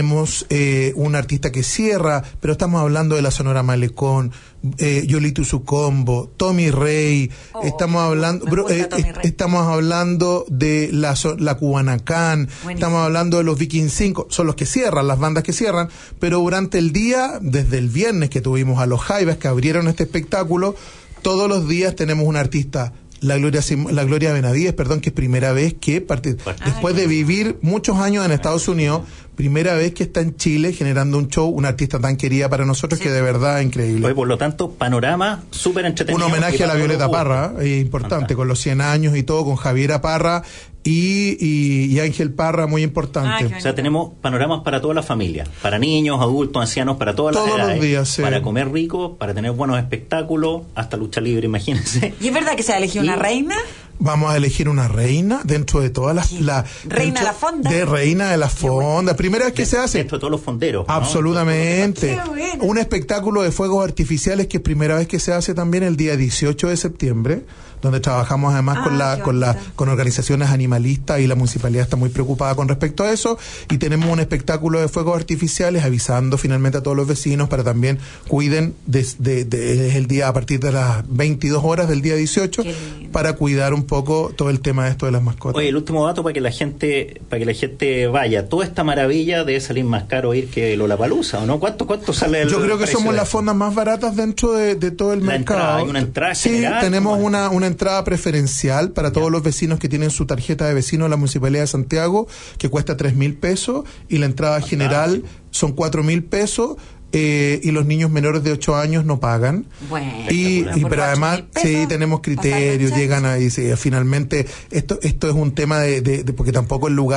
que cierra, pero estamos hablando de la Sonora Malecón, Yolito y su combo, Tommy Rey, estamos hablando de la Cubanacán, estamos hablando de los Viking 5, son los que cierran, las bandas que cierran, pero durante el día, desde el viernes que tuvimos a los Jaivas que abrieron este espectáculo, todos los días tenemos un artista. La Gloria Benavides, que es primera vez que después de vivir muchos años en Estados Unidos, primera vez que está en Chile generando un show, una artista tan querida para nosotros, que de verdad es increíble. Pues, por lo tanto, panorama súper entretenido. Un homenaje a la Violeta Parra, importante, con los 100 años y todo, con Javiera Parra y Ángel Parra, muy importante. O sea, tenemos panoramas para toda la familia, para niños, adultos, ancianos, para todas las edades. Todos los días, para comer rico, para tener buenos espectáculos, hasta lucha libre, imagínense. ¿Y es verdad que se ha elegido una reina? Vamos a elegir una reina dentro de todas las... ¿Reina de la fonda? Reina de la fonda. Primera vez que se hace. Dentro de todos los fonderos, ¿no? Absolutamente. Bueno. Un espectáculo de fuegos artificiales que es primera vez que se hace también el día 18 de septiembre, donde trabajamos además con organizaciones animalistas, y la municipalidad está muy preocupada con respecto a eso, y tenemos un espectáculo de fuegos artificiales avisando finalmente a todos los vecinos para también cuiden el día a partir de las 22 horas del día 18 para cuidar un poco todo el tema de esto de las mascotas. Oye, el último dato para que la gente vaya, toda esta maravilla debe salir más caro ir que Lollapalooza, ¿o no? ¿Cuánto sale el Yo creo que precio somos las fondas más baratas dentro de todo el mercado. Hay una entrada general. Sí, tenemos una entrada preferencial para todos los vecinos que tienen su tarjeta de vecino de la Municipalidad de Santiago, que cuesta 3.000 pesos, y la entrada general son 4.000 pesos. Y los niños menores de 8 años no pagan. Pero además tenemos criterios, llegan ahí, finalmente esto es un tema de porque tampoco el lugar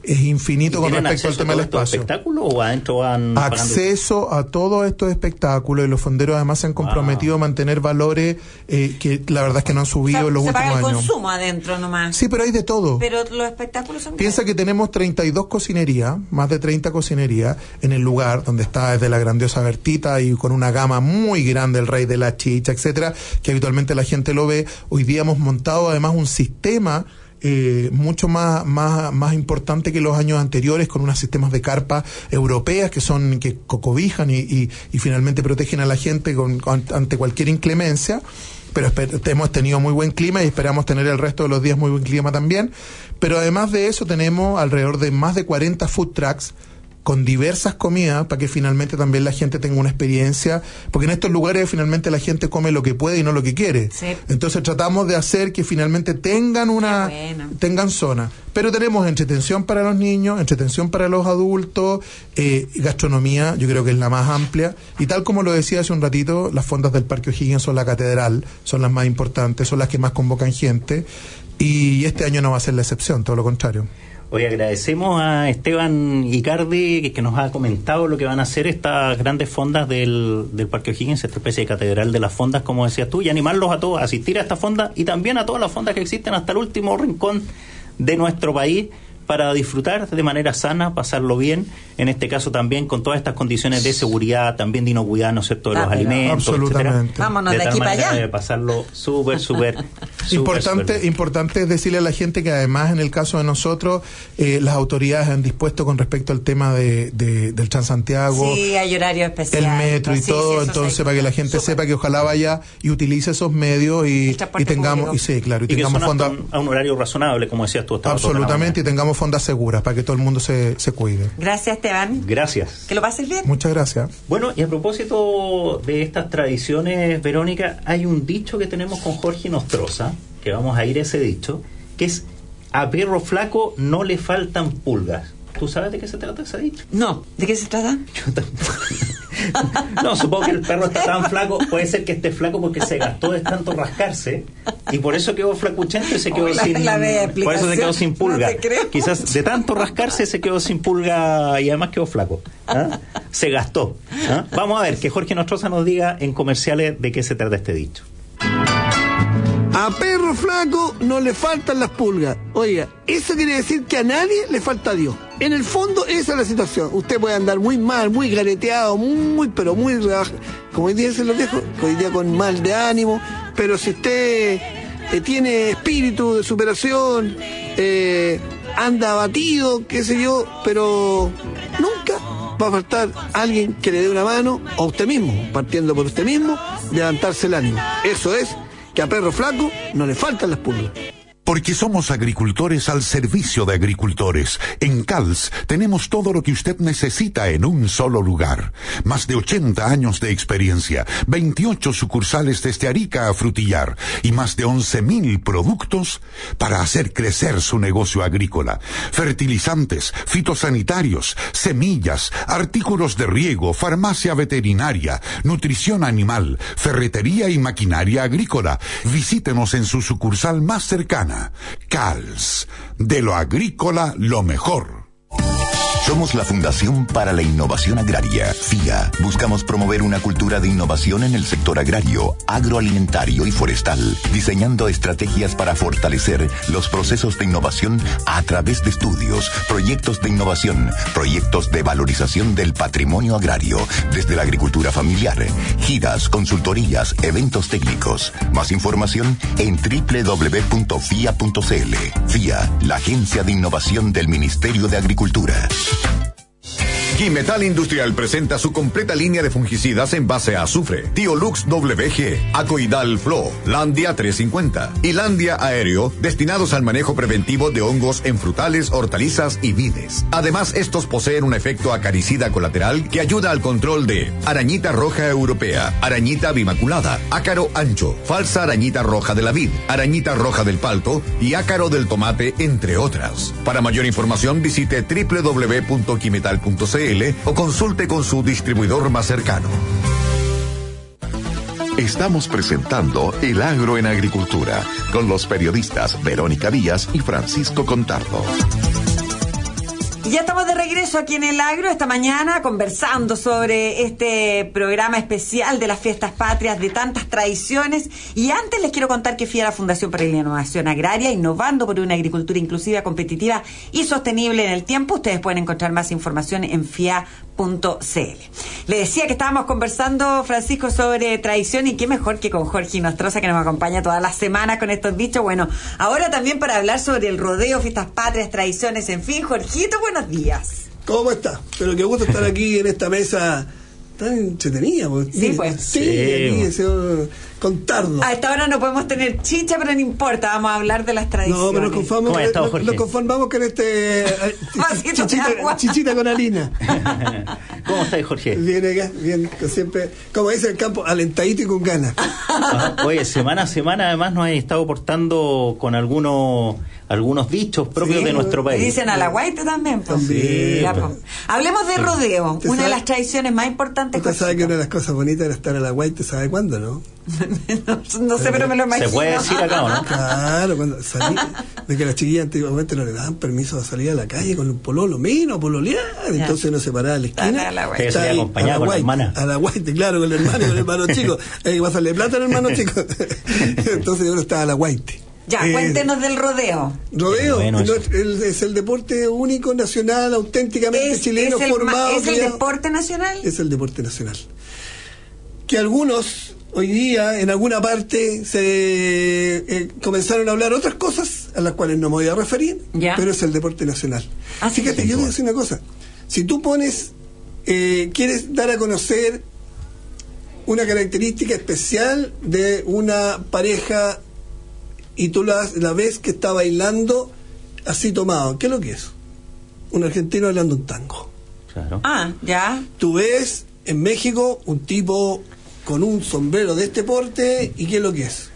es infinito con respecto al tema del espacio. ¿Espectáculos o adentro van acceso pagando? A todos estos espectáculos, y los fonderos además se han comprometido a mantener valores que la verdad es que no han subido en los últimos años. Se paga el consumo adentro nomás. Sí, pero hay de todo. Pero los espectáculos son... Piensa que tenemos 32 cocinerías, más de 30 cocinerías en el lugar donde está desde la grandiosa Bertita y con una gama muy grande, el Rey de la Chicha, etcétera, que habitualmente la gente lo ve. Hoy día hemos montado además un sistema mucho más importante que los años anteriores, con unos sistemas de carpas europeas que cobijan y finalmente protegen a la gente ante cualquier inclemencia. Pero hemos tenido muy buen clima y esperamos tener el resto de los días muy buen clima también. Pero además de eso tenemos alrededor de más de 40 food trucks con diversas comidas para que finalmente también la gente tenga una experiencia, porque en estos lugares finalmente la gente come lo que puede y no lo que quiere. Sí. Entonces tratamos de hacer que finalmente tengan zona. Pero tenemos entretención para los niños, entretención para los adultos, gastronomía, yo creo que es la más amplia, y tal como lo decía hace un ratito, las fondas del Parque O'Higgins son la catedral, son las más importantes, son las que más convocan gente, y este año no va a ser la excepción, todo lo contrario. Hoy agradecemos a Esteban Icardi que nos ha comentado lo que van a hacer estas grandes fondas del Parque O'Higgins, esta especie de catedral de las fondas, como decías tú, y animarlos a todos a asistir a esta fonda y también a todas las fondas que existen hasta el último rincón de nuestro país, para disfrutar de manera sana, pasarlo bien, en este caso también con todas estas condiciones de seguridad, también de inocuidad, ¿no es cierto?, de los alimentos, absolutamente. Vámonos de aquí para allá. De pasarlo súper importante es decirle a la gente que además en el caso de nosotros, las autoridades han dispuesto con respecto al tema del Transantiago, sí, hay horario especial, el metro y todo, sí, entonces para que la gente sepa que ojalá vaya y utilice esos medios y tengamos y tengamos fondas a un horario razonable, como decías tú. Absolutamente, y tengamos fondas seguras para que todo el mundo se cuide. Gracias, Esteban. Gracias. Que lo pases bien. Muchas gracias. Bueno, y a propósito de estas tradiciones, Verónica, hay un dicho que tenemos con Jorge Nostroza, que vamos a ir a ese dicho, que es: a perro flaco no le faltan pulgas. ¿Tú sabes de qué se trata ese dicho? No, ¿de qué se trata? Yo tampoco. No, supongo que el perro está tan flaco, puede ser que esté flaco porque se gastó de tanto rascarse y por eso quedó flacuchento y se quedó por eso se quedó sin pulga. No, quizás de tanto rascarse se quedó sin pulga y además quedó flaco. ¿Ah? Se gastó. ¿Ah? Vamos a ver que Jorge Nostroza nos diga en comerciales de qué se trata este dicho. A perro flaco no le faltan las pulgas. Oiga, eso quiere decir que a nadie le falta a Dios. En el fondo esa es la situación. Usted puede andar muy mal, muy gareteado, pero muy como hoy día dicen los viejos, hoy día con mal de ánimo, pero si usted tiene espíritu de superación, anda abatido, qué sé yo, pero nunca va a faltar alguien que le dé una mano, a usted mismo, partiendo por usted mismo, levantarse el ánimo. Eso es que a perro flaco no le faltan las pulgas. Porque somos agricultores al servicio de agricultores. En CALS tenemos todo lo que usted necesita en un solo lugar. Más de 80 años de experiencia, 28 sucursales desde Arica a Frutillar y más de 11.000 productos para hacer crecer su negocio agrícola. Fertilizantes, fitosanitarios, semillas, artículos de riego, farmacia veterinaria, nutrición animal, ferretería y maquinaria agrícola. Visítenos en su sucursal más cercana. CALS, de lo agrícola lo mejor. Somos la Fundación para la Innovación Agraria, FIA. Buscamos promover una cultura de innovación en el sector agrario, agroalimentario y forestal, diseñando estrategias para fortalecer los procesos de innovación a través de estudios, proyectos de innovación, proyectos de valorización del patrimonio agrario, desde la agricultura familiar, giras, consultorías, eventos técnicos. Más información en www.fia.cl. FIA, la Agencia de Innovación del Ministerio de Agricultura. Quimetal Industrial presenta su completa línea de fungicidas en base a azufre. Tiolux WG, Acoidal Flow, Landia 350 y Landia Aéreo, destinados al manejo preventivo de hongos en frutales, hortalizas y vides. Además, estos poseen un efecto acaricida colateral que ayuda al control de arañita roja europea, arañita bimaculada, ácaro ancho, falsa arañita roja de la vid, arañita roja del palto y ácaro del tomate, entre otras. Para mayor información, visite www.quimetal.cl o consulte con su distribuidor más cercano. Estamos presentando El Agro en Agricultura con los periodistas Verónica Díaz y Francisco Contardo. Y ya estamos de regreso aquí en El Agro esta mañana conversando sobre este programa especial de las fiestas patrias, de tantas tradiciones. Y antes les quiero contar que FIA, la Fundación para la Innovación Agraria, innovando por una agricultura inclusiva, competitiva y sostenible en el tiempo. Ustedes pueden encontrar más información en FIA.cl. Le decía que estábamos conversando, Francisco, sobre tradición, y qué mejor que con Jorge Nostroza, que nos acompaña todas las semanas con estos dichos. Bueno, ahora también para hablar sobre el rodeo, fiestas patrias, tradiciones, en fin. Jorgito, buenos días. ¿Cómo está? Pero qué gusto estar aquí en esta mesa tan entretenida. Sí, pues. Sí, aquí con Tardo. A esta hora no podemos tener chicha, pero no importa, vamos a hablar de las tradiciones. No, pero nos conformamos con este chichita con harina. ¿Cómo estás, Jorge? Bien acá, bien, siempre, como dice el campo, alentadito y con ganas. Oye, semana a semana además nos han estado portando con algunos dichos propios de nuestro país. Y dicen a la guaite también. Pues. Sí, ya, pues. Hablemos de rodeo, una de las tradiciones más importantes. Usted sabe que una de las cosas bonitas era estar a la guaite, ¿sabe cuándo, no? No sé, pero me lo imagino. ¿Se puede decir acá o no? Claro, cuando salí, de que las chiquillas antiguamente no le daban permiso de salir a la calle con un pololo, menos pololear, entonces uno se paraba en la esquina. Usted se acompañaba con la hermana. A la guaite, claro, con el hermano y con el hermano chico. Hay que pasarle plata al hermano chico. Entonces uno estaba a la guaite. Ya, cuéntenos del rodeo. Rodeo es el deporte único, nacional, auténticamente chileno, formado. ¿Es el deporte nacional? Es el deporte nacional. Que algunos hoy día en alguna parte se comenzaron a hablar otras cosas a las cuales no me voy a referir, pero es el deporte nacional. Fíjate, yo te voy a decir una cosa. Si tú pones, quieres dar a conocer una característica especial de una pareja y tú la ves que está bailando así tomado, ¿qué es lo que es? Un argentino bailando un tango. Claro. Ya. Tú ves en México un tipo con un sombrero de este porte, ¿y qué es lo que es?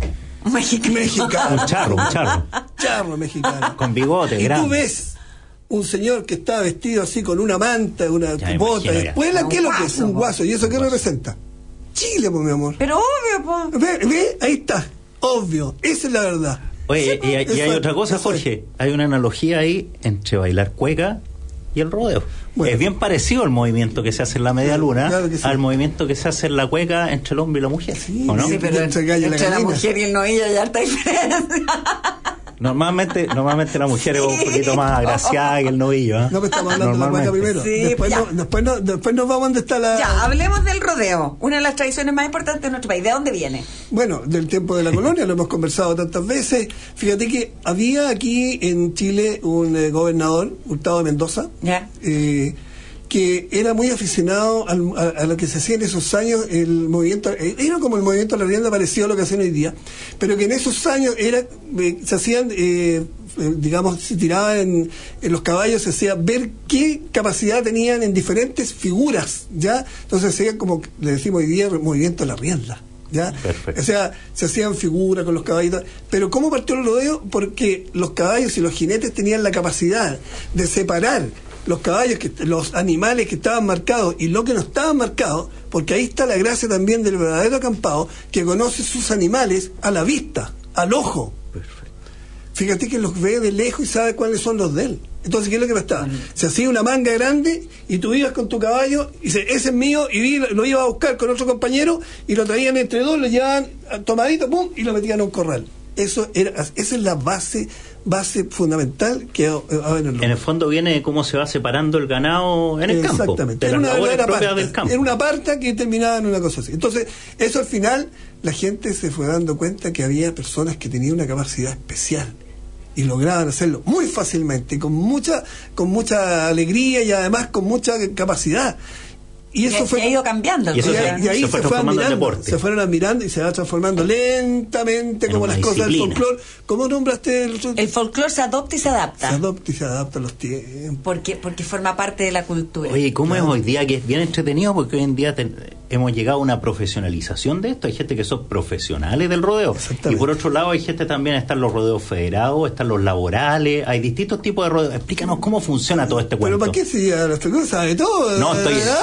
Mexicano. Un charro. Charro mexicano. Con bigote, grande. Y tú ves un señor que está vestido así con una manta, una bota, después ¿qué es lo que es? Un guaso. ¿Y eso qué representa? Chile, pues, mi amor. Pero obvio, pues. ¿Ve? Ahí está. Obvio. Esa es la verdad. Oye, y hay otra cosa, Jorge. Hay una analogía ahí entre bailar cueca y el rodeo. Bueno, es bien parecido al movimiento que se hace en la media luna, al movimiento que se hace en la cueca entre el hombre y la mujer. Sí, ¿o no? Sí, pero entre la mujer y el novillo hay harta diferencia. Normalmente la mujer es un poquito más agraciada que el novillo. No, pero estamos hablando de la cueca primero. Sí, después nos vamos donde está la... Ya, hablemos del rodeo, una de las tradiciones más importantes de nuestro país. ¿De dónde viene? Bueno, del tiempo de la colonia, lo hemos conversado tantas veces. Fíjate que había aquí en Chile un gobernador, Hurtado de Mendoza, que era muy aficionado a lo que se hacía en esos años, el movimiento, era como el movimiento de la rienda parecido a lo que hacen hoy día, pero que en esos años se hacían, digamos, se tiraban en los caballos, se hacía ver qué capacidad tenían en diferentes figuras, ¿ya? Entonces se hacía, como le decimos hoy día, el movimiento de la rienda. ¿Ya? Perfecto. O sea, se hacían figuras con los caballitos. Pero ¿cómo partió el rodeo? Porque los caballos y los jinetes tenían la capacidad de separar los caballos, los animales que estaban marcados y lo que no estaban marcados, porque ahí está la gracia también del verdadero acampado, que conoce sus animales a la vista, al ojo. Perfecto. Fíjate que los ve de lejos y sabe cuáles son los de él. Entonces, ¿qué es lo que pasaba? Se hacía una manga grande y tú ibas con tu caballo y dices, ese es mío, y lo iba a buscar con otro compañero y lo traían entre dos, lo llevaban tomadito, pum, y lo metían a un corral. Esa es la base fundamental que en el fondo viene de cómo se va separando el ganado en el campo. Exactamente. Era una verdadera del campo. Era una parta que terminaba en una cosa así. Entonces, eso al final, la gente se fue dando cuenta que había personas que tenían una capacidad especial y lograban hacerlo muy fácilmente, con mucha alegría y además con mucha capacidad. Y eso ha ido cambiando. Y ahí se fueron admirando y se va transformando lentamente, como las cosas del folclore. ¿Cómo nombraste el folclore? Se adopta y se adapta. Se adopta y se adapta a los tiempos. Porque forma parte de la cultura. Oye, ¿cómo es hoy día? Que es bien entretenido, porque hoy en día hemos llegado a una profesionalización de esto. Hay gente que son profesionales del rodeo. Y por otro lado hay gente también, están los rodeos federados, están los laborales, hay distintos tipos de rodeos. Explícanos cómo funciona todo este cuento. ¿Pero para qué si a las cosas sabe todo? No,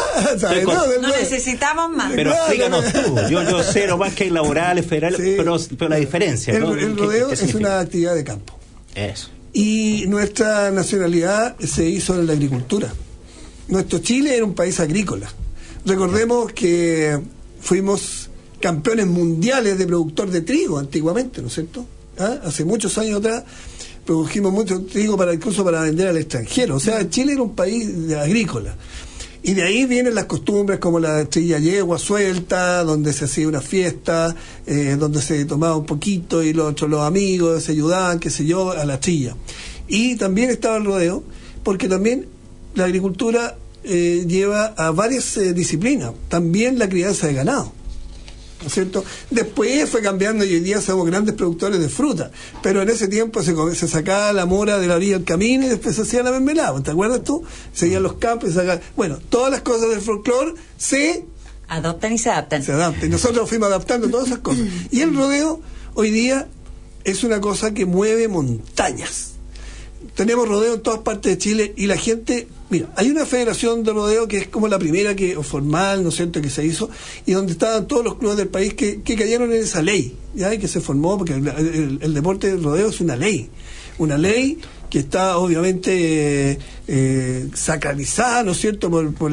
no necesitamos más. Pero explícanos tú. Yo sé nomás que hay laborales, federales, pero la diferencia. El rodeo es una actividad de campo. Eso. Y nuestra nacionalidad se hizo en la agricultura. Nuestro Chile era un país agrícola. Recordemos que fuimos campeones mundiales de productor de trigo antiguamente, ¿no es cierto? Hace muchos años atrás produjimos mucho trigo incluso para vender al extranjero. O sea, Chile era un país agrícola. Y de ahí vienen las costumbres como la trilla yegua suelta, donde se hacía una fiesta, donde se tomaba un poquito y los amigos se ayudaban, qué sé yo, a la trilla. Y también estaba el rodeo, porque también la agricultura lleva a varias disciplinas, también la crianza de ganado, ¿no es cierto? Después fue cambiando y hoy día somos grandes productores de fruta, pero en ese tiempo se sacaba la mora de la orilla del camino y después se hacía la mermelada, ¿te acuerdas tú? Seguían los campos y sacaban... Bueno, todas las cosas del folclore se adoptan y se adaptan. Se adaptan, y nosotros fuimos adaptando todas esas cosas. Y el rodeo hoy día es una cosa que mueve montañas. Tenemos rodeo en todas partes de Chile y la gente... Mira, hay una federación de rodeo que es como la primera formal, ¿no es cierto?, que se hizo, y donde estaban todos los clubes del país que cayeron en esa ley, ¿ya? Y que se formó, porque el deporte del rodeo es una ley que está obviamente sacralizada, ¿no es cierto?, por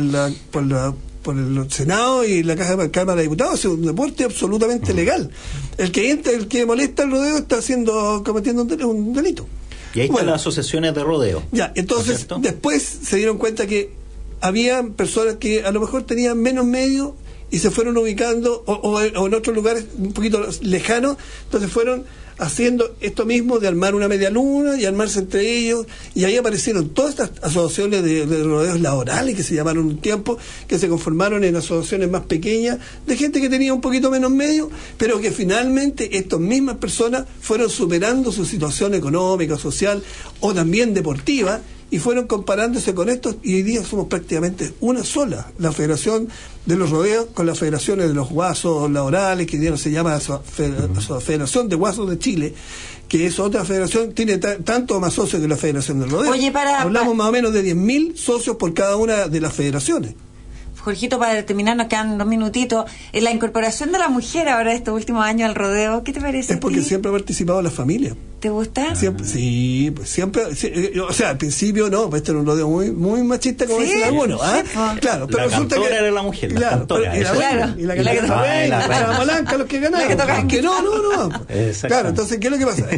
el Senado y la Cámara de Diputados. Es un deporte absolutamente legal. El que molesta el rodeo está cometiendo un delito. Y ahí están las asociaciones de rodeo. Ya, entonces, ¿no? Después se dieron cuenta que había personas que a lo mejor tenían menos medios y se fueron ubicando o en otros lugares un poquito lejanos, entonces fueron haciendo esto mismo de armar una media luna y armarse entre ellos, y ahí aparecieron todas estas asociaciones de rodeos laborales que se llamaron un tiempo, que se conformaron en asociaciones más pequeñas de gente que tenía un poquito menos medio, pero que finalmente estas mismas personas fueron superando su situación económica, social o también deportiva, y fueron comparándose con estos, y hoy día somos prácticamente una sola, la Federación de los Rodeos con las federaciones de los guasos laborales, que hoy día se llama Federación de Guasos de Chile, que es otra federación, tiene tanto más socios que la Federación del Rodeo. Oye, hablamos más o menos de 10.000 socios por cada una de las federaciones. Jorgito, para terminar, nos quedan 2 minutitos. La incorporación de la mujer ahora estos últimos años al rodeo, ¿qué te parece? Es porque siempre ha participado la familia. ¿Te gusta? Siempre, sí, pues siempre, o sea, al principio no, pues este era un rodeo muy machista, como dicen algunos, ¿ah? Sí, claro, pero resulta que era la mujer, claro, y la que la palanca, los que ganaban, que no. Claro, entonces, ¿qué es lo que pasa?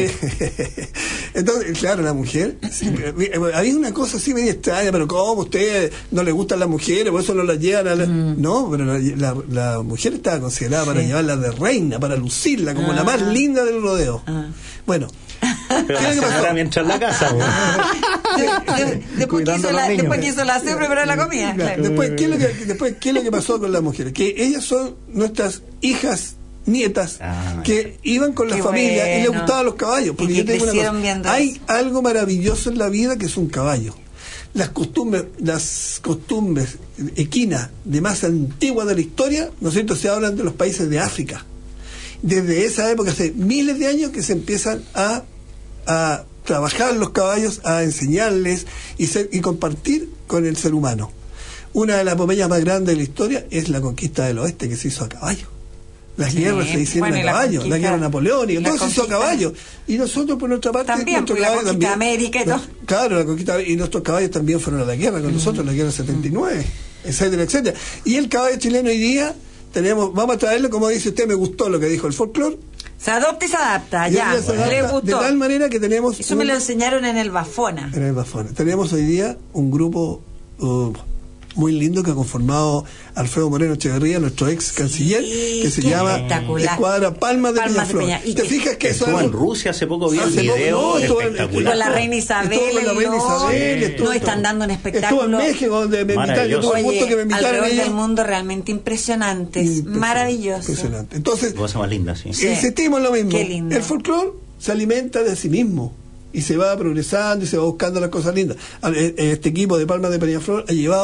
Entonces, claro, la mujer, había una cosa así medio extraña, pero ¿cómo a ustedes no les gustan las mujeres, por eso no las llevan a no, pero la mujer estaba considerada para llevarla de reina, para lucirla como la más linda del rodeo. Bueno, pero ¿qué es lo que pasó? Mientras la casa, después que hizo la cena, preparó la comida. Claro. Después, ¿qué es lo que pasó con las mujeres? Que ellas son nuestras hijas, nietas, que iban con la familia y les gustaban los caballos. Porque yo tengo una cosa, hay algo maravilloso en la vida que es un caballo. Las costumbres equinas de más antiguas de la historia, ¿no es cierto?, se hablan de los países de África. Desde esa época, hace miles de años, que se empiezan a trabajar los caballos, a enseñarles y compartir con el ser humano. Una de las epopeyas más grandes de la historia es la conquista del oeste, que se hizo a caballo. Las guerras se hicieron a caballo, la guerra napoleónica, todo se hizo a caballo. Y nosotros, por nuestra parte, también, la conquista de América y todo. Claro, la conquista, y nuestros caballos también fueron a la guerra con nosotros, la guerra del 79, etcétera, etcétera. Y el caballo chileno hoy día, vamos a traerlo, como dice usted, me gustó lo que dijo el folclore. Se adopta y se adapta, ya. Le gustó. De tal manera que tenemos... Eso me lo enseñaron en el Bafona. En el Bafona. Tenemos hoy día un grupo muy lindo que ha conformado Alfredo Moreno Echeverría, nuestro ex canciller, que se llama Escuadra Palmas de Peñaflor. ¿Te fijas que estuvo en Rusia hace poco? Vi el video espectacular. Con la reina Isabel. Nos están dando un espectáculo. Estuvo en México, donde me invitaron. Yo tuve gusto que me invitaran alrededor del mundo, realmente impresionantes, maravilloso. Impresionante. Entonces, cosa más linda, sí. Insistimos en lo mismo. Qué lindo. El folclore se alimenta de sí mismo y se va progresando y se va buscando las cosas lindas. Este equipo de Palmas de Peñaflor ha llevado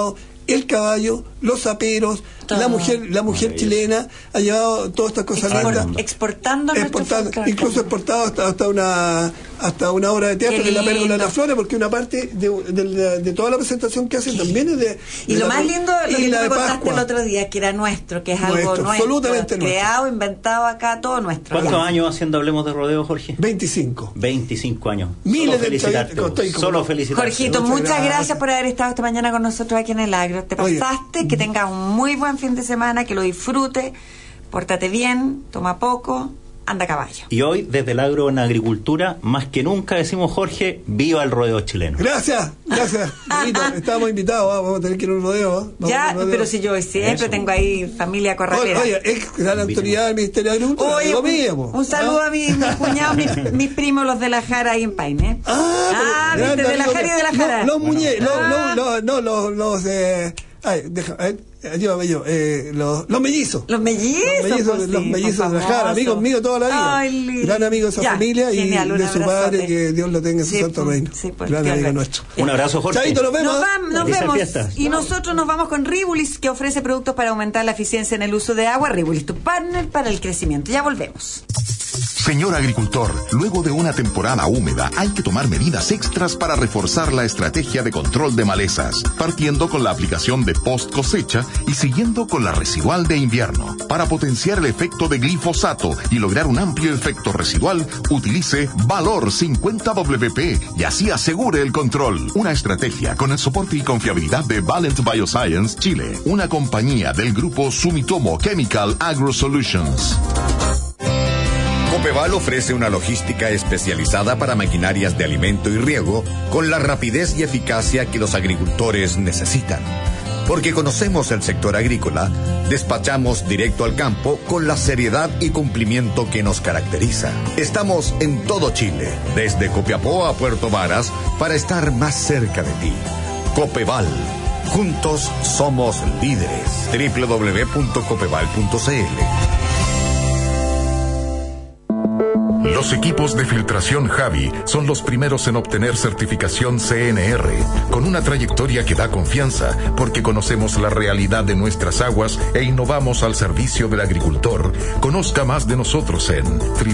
el caballo, los aperos, la mujer chilena ha llevado todas estas cosas lindas. Exportando, incluso exportado hasta una obra de teatro, que es la Pérgola de las Flores, porque una parte de toda la presentación que hacen también es de... Y lo más lindo, lo que me contaste el otro día, que era nuestro, que es algo nuestro, absolutamente creado, inventado acá, todo nuestro. ¿Cuántos años haciendo Hablemos de Rodeo, Jorge? 25. 25 años. Miles Solo felicitarte. Jorgito, muchas gracias por haber estado esta mañana con nosotros aquí en el Agro. Te pasaste, que tengas un muy buen fin de semana, que lo disfrutes, pórtate bien, toma poco, anda a caballo. Y hoy, desde el Agro en Agricultura, más que nunca decimos, Jorge, viva el rodeo chileno. Gracias. Estábamos invitados, vamos a tener que ir a un rodeo. Pero si yo siempre tengo ahí familia corralera. Oye, es la autoridad del Ministerio de Agricultura. Oye, un saludo a mis cuñados, mis primos, los de la Jara ahí en Paine. Viste, de la Jara y de la Jara. Los muñecos, los ayúdame yo, los mellizos. Los mellizos de la Jara, amigos míos toda la vida. Gran amigo de esa familia y de su padre, que Dios lo tenga en su santo reino. Gran amigo nuestro. Un abrazo, Jorge. Chaito, nos vemos. Nos vemos. Y nosotros nos vamos con Ribulis, que ofrece productos para aumentar la eficiencia en el uso de agua. Ribulis, tu partner para el crecimiento. Ya volvemos. Señor agricultor, luego de una temporada húmeda hay que tomar medidas extras para reforzar la estrategia de control de malezas, partiendo con la aplicación de post cosecha y siguiendo con la residual de invierno. Para potenciar el efecto de glifosato y lograr un amplio efecto residual, utilice Valor 50WP y así asegure el control. Una estrategia con el soporte y confiabilidad de Valent Bioscience Chile, una compañía del grupo Sumitomo Chemical Agro Solutions. Copeval ofrece una logística especializada para maquinarias de alimento y riego con la rapidez y eficacia que los agricultores necesitan. Porque conocemos el sector agrícola, despachamos directo al campo con la seriedad y cumplimiento que nos caracteriza. Estamos en todo Chile, desde Copiapó a Puerto Varas, para estar más cerca de ti. Copeval. Juntos somos líderes. www.copeval.cl. Los equipos de filtración Javi son los primeros en obtener certificación CNR, con una trayectoria que da confianza, porque conocemos la realidad de nuestras aguas e innovamos al servicio del agricultor. Conozca más de nosotros en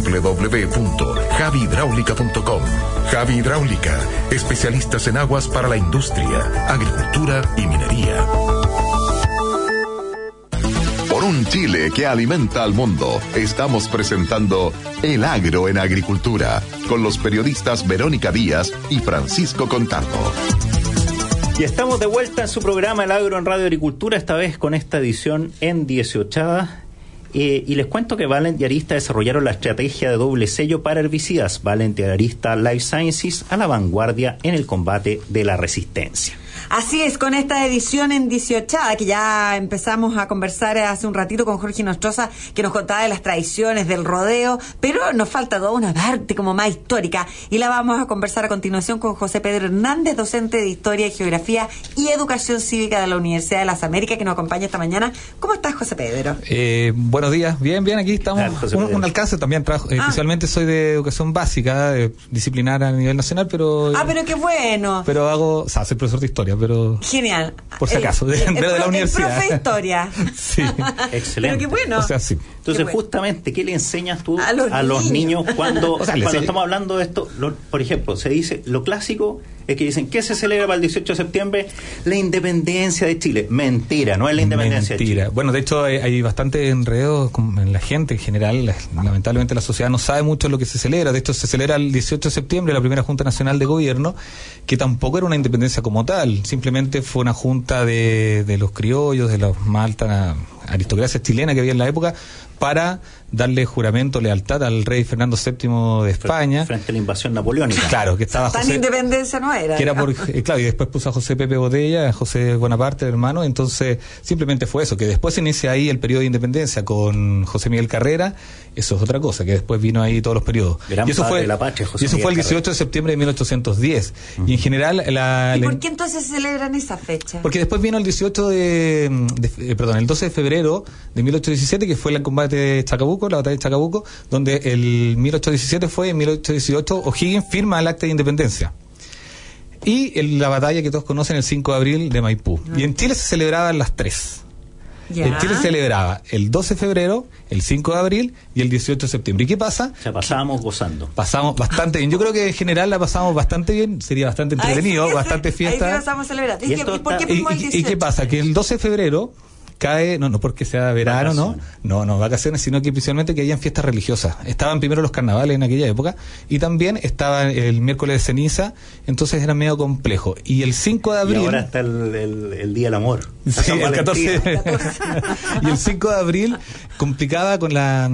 www.javihidráulica.com. Javi Hidráulica, especialistas en aguas para la industria, agricultura y minería. Por un Chile que alimenta al mundo, estamos presentando El Agro en Agricultura, con los periodistas Verónica Díaz y Francisco Contardo. Y estamos de vuelta en su programa El Agro en Radio Agricultura, esta vez con esta edición en 18ª. Y les cuento que Valent y Arista desarrollaron la estrategia de doble sello para herbicidas. Valent y Arista Life Sciences, a la vanguardia en el combate de la resistencia. Así es, con esta edición en 18ª, que ya empezamos a conversar hace un ratito con Jorge Nostroza, que nos contaba de las tradiciones del rodeo, pero nos falta toda una parte como más histórica, y la vamos a conversar a continuación con José Pedro Hernández, docente de Historia y Geografía y Educación Cívica de la Universidad de las Américas, que nos acompaña esta mañana. ¿Cómo estás, José Pedro? Buenos días, bien, aquí estamos. Un alcance también trabajo, especialmente soy de Educación Básica, disciplinar a nivel nacional, pero... pero qué bueno. Pero soy profesor de Historia, pero... Genial. Por si acaso, de la universidad. El profe de Historia. Sí. Excelente. Pero qué bueno. O sea, sí. Entonces, justamente, ¿qué le enseñas tú a los niños cuando estamos hablando de esto? Por ejemplo, se dice, lo clásico es que dicen, ¿qué se celebra para el 18 de septiembre? La independencia de Chile. Mentira, no es la independencia de Chile. Bueno, de hecho, hay bastante enredo en la gente en general. Lamentablemente la sociedad no sabe mucho lo que se celebra. De hecho, se celebra el 18 de septiembre la primera Junta Nacional de Gobierno, que tampoco era una independencia como tal. Simplemente fue una junta de los criollos, de la más alta aristocracia chilena que había en la época, para darle juramento, lealtad al rey Fernando VII de España. Frente a la invasión napoleónica. Claro, que estaba Tan independencia no era. Que era claro, y después puso a José Pepe Botella, a José Bonaparte, el hermano. Entonces, simplemente fue eso, que después se inicia ahí el periodo de independencia con José Miguel Carrera. Eso es otra cosa, que después vino ahí todos los periodos. Gran y eso fue la patria, José fue el 18 Carrera. de septiembre de 1810. Y en general... ¿Y por qué entonces se celebran esa fecha? Porque después vino el 12 de febrero de 1817, que fue el combate de Chacabuco, la batalla de Chacabuco, donde el 1817 fue, en 1818 O'Higgins firma el acta de independencia. y la batalla que todos conocen el 5 de abril de Maipú. Y en Chile se celebraban las tres. Ya. En Chile se celebraba el 12 de febrero, el 5 de abril y el 18 de septiembre. ¿Y qué pasa? O sea, pasábamos gozando. Pasamos bastante bien. Yo creo que en general la pasamos bastante bien. Sería bastante entretenido, bastante fiesta. Ahí sí pasamos celebrando. ¿Y por qué fuimos el 18? ¿Y qué pasa? Que el 12 de febrero cae, no porque sea verano, no vacaciones, sino que principalmente que hayan fiestas religiosas. Estaban primero los carnavales en aquella época y también estaba el miércoles de ceniza, entonces era medio complejo. Y el 5 de abril... Y ahora está el Día del Amor. Sí, el 14. Y el 5 de abril complicaba con la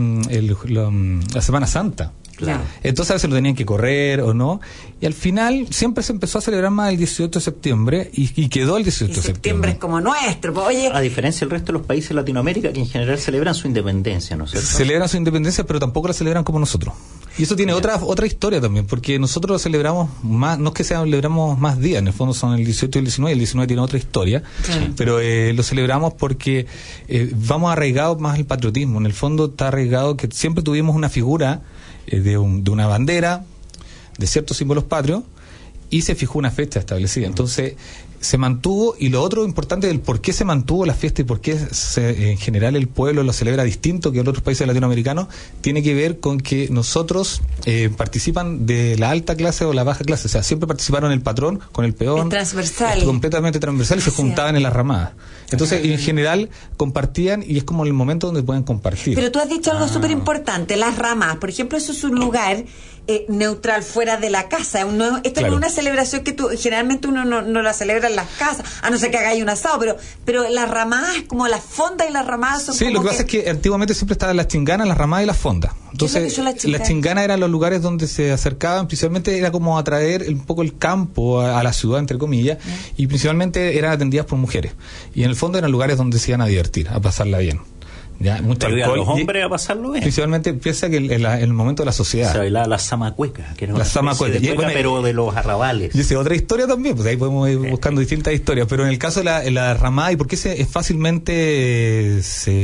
Semana Santa. Claro. Entonces a veces lo tenían que correr o no, y al final siempre se empezó a celebrar más el 18 de septiembre y quedó el 18 de septiembre. Septiembre es como nuestro. Oye, a diferencia del resto de los países de Latinoamérica, que en general celebran su independencia, ¿no es cierto? Celebran su independencia, pero tampoco la celebran como nosotros. Y eso tiene otra historia también, porque nosotros lo celebramos más, no es que celebramos más días, en el fondo son el 18 y el 19, y el 19 tiene otra historia, pero lo celebramos porque vamos arraigados más al patriotismo. En el fondo está arraigado que siempre tuvimos una figura de una bandera, de ciertos símbolos patrios, y se fijó una fecha establecida. Entonces se mantuvo, y lo otro importante del por qué se mantuvo la fiesta y por qué en general el pueblo lo celebra distinto que en otros países latinoamericanos, tiene que ver con que nosotros participan de la alta clase o la baja clase, o sea, siempre participaron el patrón con el peón, transversal, completamente transversal, y se juntaban en las ramadas. Entonces, en general, compartían, y es como el momento donde pueden compartir. Pero tú has dicho algo súper importante, las ramadas. Por ejemplo, eso es un lugar neutral fuera de la casa. Esto no es una celebración que generalmente uno no la celebra en las casas, a no ser que hagáis un asado, pero las ramadas, como las fondas y las ramadas son lo que pasa es que antiguamente siempre estaban las chinganas, las ramadas y las fondas. Entonces, las chinganas eran los lugares donde se acercaban, principalmente era como atraer un poco el campo a la ciudad, entre comillas, y principalmente eran atendidas por mujeres. Y en el fondo eran lugares donde se iban a divertir, a pasarla bien. Ya, mucho alcohol, los hombres a pasarlo bien. Principalmente piensa que el momento de la sociedad. Se bailaba la zamacueca, que era una zamacueca, de cueca, pero de los arrabales. Y esa otra historia también, pues ahí podemos ir buscando distintas historias, pero en el caso de la ramada, y por qué es fácilmente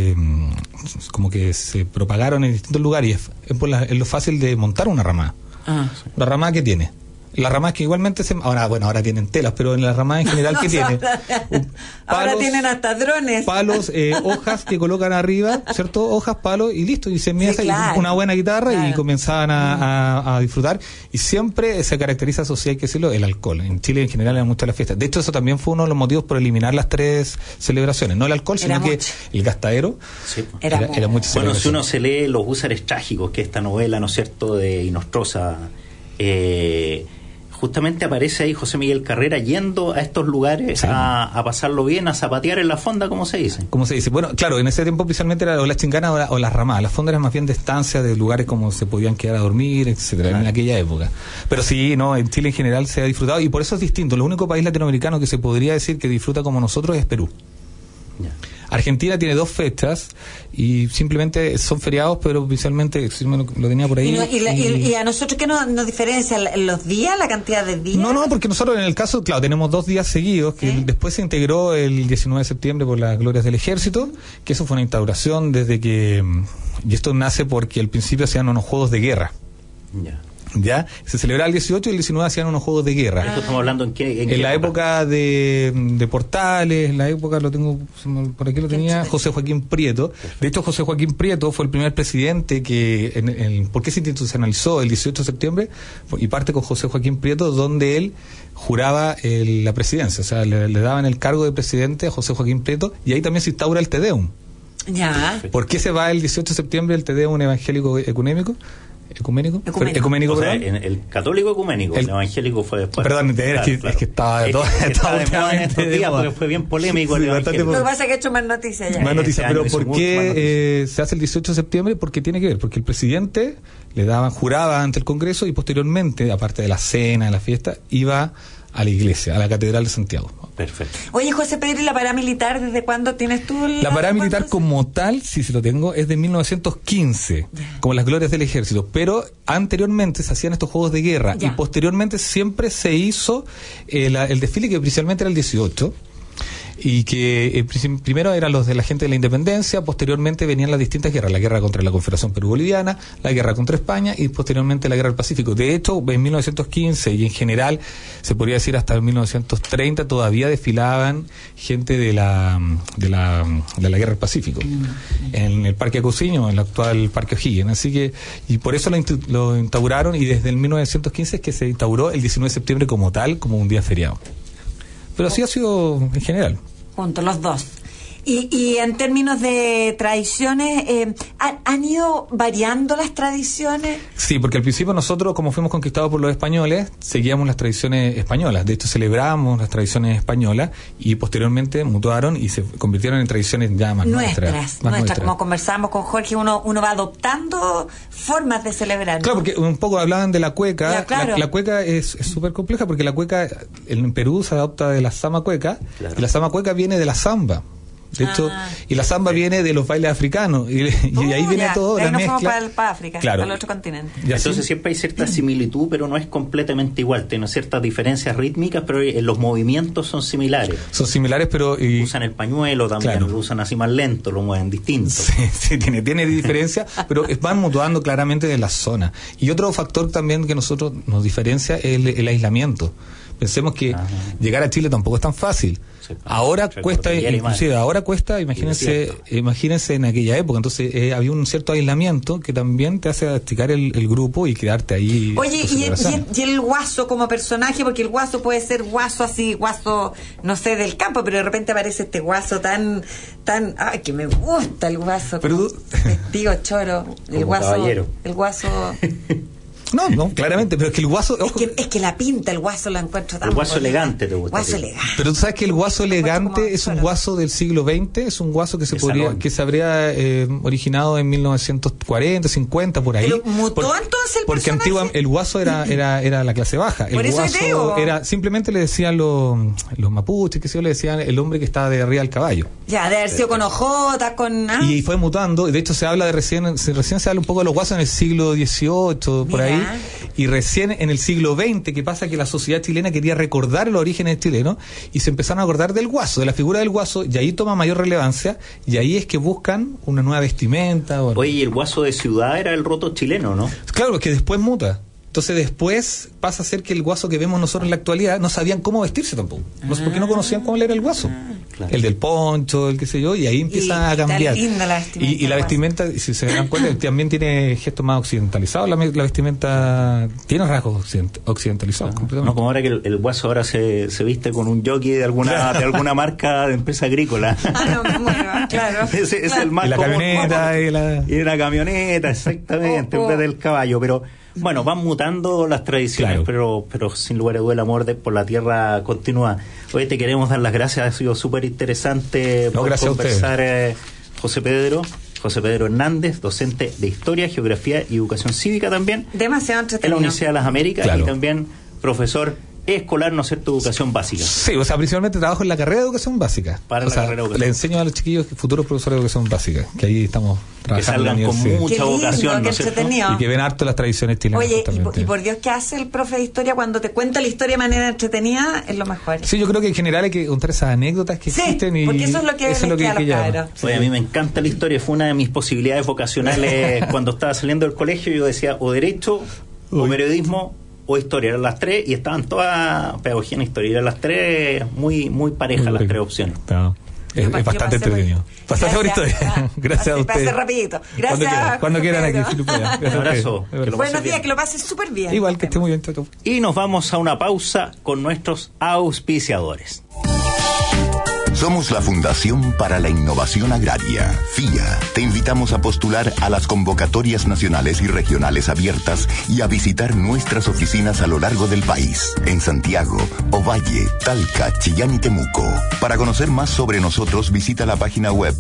como que se propagaron en distintos lugares, es lo fácil de montar una ramada. ¿La ramada qué tiene? Las ramas que igualmente ahora tienen telas, pero en las ramas en general que tiene ahora tienen hasta drones, palos, hojas que colocan arriba, ¿cierto? Hojas, palos y listo, y se empieza una buena guitarra y comenzaban a disfrutar, y siempre se caracteriza, eso sí hay que decirlo, el alcohol. En Chile en general era mucho la fiesta. De hecho, eso también fue uno de los motivos por eliminar las tres celebraciones, no el alcohol, sino que el gastadero. Sí. Era mucho. Bueno, si uno se lee Los Húsares Trágicos, que es esta novela, ¿no es cierto?, de Inostroza, justamente aparece ahí José Miguel Carrera yendo a estos lugares a pasarlo bien, a zapatear en la fonda, como se dice. Bueno, claro, en ese tiempo principalmente era o las chinganas o las ramadas. Las fondas eran más bien de estancias, de lugares como se podían quedar a dormir, etcétera, en aquella época. Pero sí, en Chile en general se ha disfrutado, y por eso es distinto. El único país latinoamericano que se podría decir que disfruta como nosotros es Perú. Ya. Argentina tiene 2 fechas y simplemente son feriados, pero oficialmente lo tenía por ahí. ¿Y a nosotros qué nos diferencia? ¿Los días, la cantidad de días? No, porque nosotros en el caso, claro, tenemos 2 días seguidos, que después se integró el 19 de septiembre por las glorias del ejército, que eso fue una instauración desde que... Y esto nace porque al principio hacían unos juegos de guerra. Ya, se celebraba el 18 y el 19 hacían unos juegos de guerra. ¿Esto estamos hablando en qué la época de Portales, la época, lo tengo por aquí, lo tenía José Joaquín Prieto. De hecho, José Joaquín Prieto fue el primer presidente que, ¿por qué se institucionalizó el 18 de septiembre? Y parte con José Joaquín Prieto, donde él juraba la presidencia, o sea, le daban el cargo de presidente a José Joaquín Prieto, y ahí también se instaura el Te Deum. Ya. ¿Por qué se va el 18 de septiembre el Te Deum evangélico ecuménico? Ecuménico, o sea, en el católico ecuménico, el evangélico fue después. Perdón, es que estaba de moda en estos días, porque fue bien polémico el evangélico. Lo que pasa es que he hecho más noticias ya. Más noticias, pero ¿por qué se hace el 18 de septiembre? Porque tiene que ver, porque el presidente juraba ante el Congreso, y posteriormente, aparte de la cena, de la fiesta, iba a la iglesia, a la Catedral de Santiago. Perfecto. Oye, José Pedro, ¿y la paramilitar desde cuándo tienes tú? La paramilitar como tal, sí se lo tengo, es de 1915, como las glorias del ejército, pero anteriormente se hacían estos juegos de guerra, y posteriormente siempre se hizo el desfile, que principalmente era el 18, y que primero eran los de la gente de la independencia, posteriormente venían las distintas guerras, la guerra contra la Confederación Perú-Boliviana, la guerra contra España y posteriormente la guerra del Pacífico. De hecho, en 1915 y en general, se podría decir hasta 1930, todavía desfilaban gente de la guerra del Pacífico en el Parque Acuciño, en el actual Parque O'Higgins. Así que, y por eso lo instauraron, y desde el 1915 es que se instauró el 19 de septiembre como tal, como un día feriado. Pero así ha sido en general. Juntos los dos. Y en términos de tradiciones, ¿han ido variando las tradiciones? Sí, porque al principio nosotros, como fuimos conquistados por los españoles, seguíamos las tradiciones españolas. De hecho, celebrábamos las tradiciones españolas y posteriormente mutuaron y se convirtieron en tradiciones ya más nuestras. Como conversamos con Jorge, uno va adoptando formas de celebrar, ¿no? Claro, porque un poco hablaban de la cueca. Ya, claro. La cueca es súper compleja porque la cueca en Perú se adopta de la samba cueca, y la samba cueca viene de la samba. De hecho, y la samba viene de los bailes africanos y ahí viene todo la mezcla. Para África, claro, para el otro continente. Entonces siempre hay cierta similitud, pero no es completamente igual. Tiene ciertas diferencias rítmicas, pero los movimientos son similares. Son similares, pero usan el pañuelo también, claro. Lo usan así más lento, lo mueven distinto. Sí, tiene diferencia, pero van mutuando claramente de la zona. Y otro factor también que nosotros nos diferencia es el aislamiento. Pensemos que llegar a Chile tampoco es tan fácil. Ahora cuesta, inclusive ahora cuesta, imagínense en aquella época. Entonces había un cierto aislamiento que también te hace achicar el grupo y quedarte ahí. Oye, y el guaso como personaje, porque el guaso puede ser guaso así, guaso, no sé, del campo, pero de repente aparece este guaso tan, ay, que me gusta el guaso, pero vestido choro, el guaso, caballero. El guaso. No, claramente, pero es que el guaso... Es que la pinta, el guaso lo encuentro tan... El guaso elegante te gusta. Guaso elegante. Pero tú sabes que el guaso elegante es un guaso del siglo XX, es un guaso que se habría originado en 1940, 50, por ahí. Pero mutó entonces el porque antiguamente el guaso era la clase baja. Por el eso guaso era, simplemente le decían los mapuches, que se le decían el hombre que estaba de arriba del caballo. Ya, de haber sido con ojotas, con... Y fue mutando, de hecho se habla de recién se habla un poco de los guasos en el siglo XVIII, por ahí. Y recién en el siglo XX, que pasa que la sociedad chilena quería recordar los orígenes chilenos y se empezaron a acordar del guaso, de la figura del guaso, y ahí toma mayor relevancia, y ahí es que buscan una nueva vestimenta. Oye, y el guaso de ciudad era el roto chileno, ¿no? Claro, que después muta. Entonces después pasa a ser que el guaso que vemos nosotros en la actualidad no sabían cómo vestirse tampoco. No sé por qué no conocían cuál era el guaso. Claro. El del poncho, el qué sé yo, y ahí empieza a cambiar. Y la vestimenta, si se dan cuenta, también tiene gestos más occidentalizados. La vestimenta tiene rasgos occidentalizados. No, como ahora que el guaso ahora se viste con un jockey de alguna marca de empresa agrícola. Claro. Ese es el más y la común. Camioneta. Y una camioneta, exactamente, en vez del caballo. Pero bueno, van mutando las tradiciones, claro. pero sin lugar a duda el amor por la tierra continúa. Hoy te queremos dar las gracias, ha sido súper interesante conversar, José Pedro Hernández, docente de Historia, Geografía y Educación Cívica también. Demasiado entretenido. En la Universidad de las Américas, claro. Y también profesor escolar, ¿no es cierto?, educación básica. Sí, o sea, principalmente trabajo en la carrera de educación básica. Le enseño a los chiquillos, futuros profesores de educación básica, que ahí estamos trabajando. Que salgan con mucha vocación, ¿no es cierto? Y que ven harto las tradiciones chilenas. Oye, y por Dios, ¿qué hace el profe de historia cuando te cuenta la historia de manera entretenida? Es lo mejor. Sí, yo creo que en general hay que contar esas anécdotas que existen. Y porque eso es lo que Oye, a mí me encanta la historia, fue una de mis posibilidades vocacionales cuando estaba saliendo del colegio. Yo decía, o derecho, o periodismo, o historia, eran las tres, y estaban todas pedagogía en historia, eran las tres muy parejas, las tres opciones. No. Es bastante entretenido. Bastante bonito. Gracias a ustedes. Pase rapidito. Gracias. Cuando quieran aquí. Un abrazo. Buenos días, que lo pases súper bien. Igual, que esté muy bien. Y nos vamos a una pausa con nuestros auspiciadores. Somos la Fundación para la Innovación Agraria, FIA. Te invitamos a postular a las convocatorias nacionales y regionales abiertas y a visitar nuestras oficinas a lo largo del país, en Santiago, Ovalle, Talca, Chillán y Temuco. Para conocer más sobre nosotros, visita la página web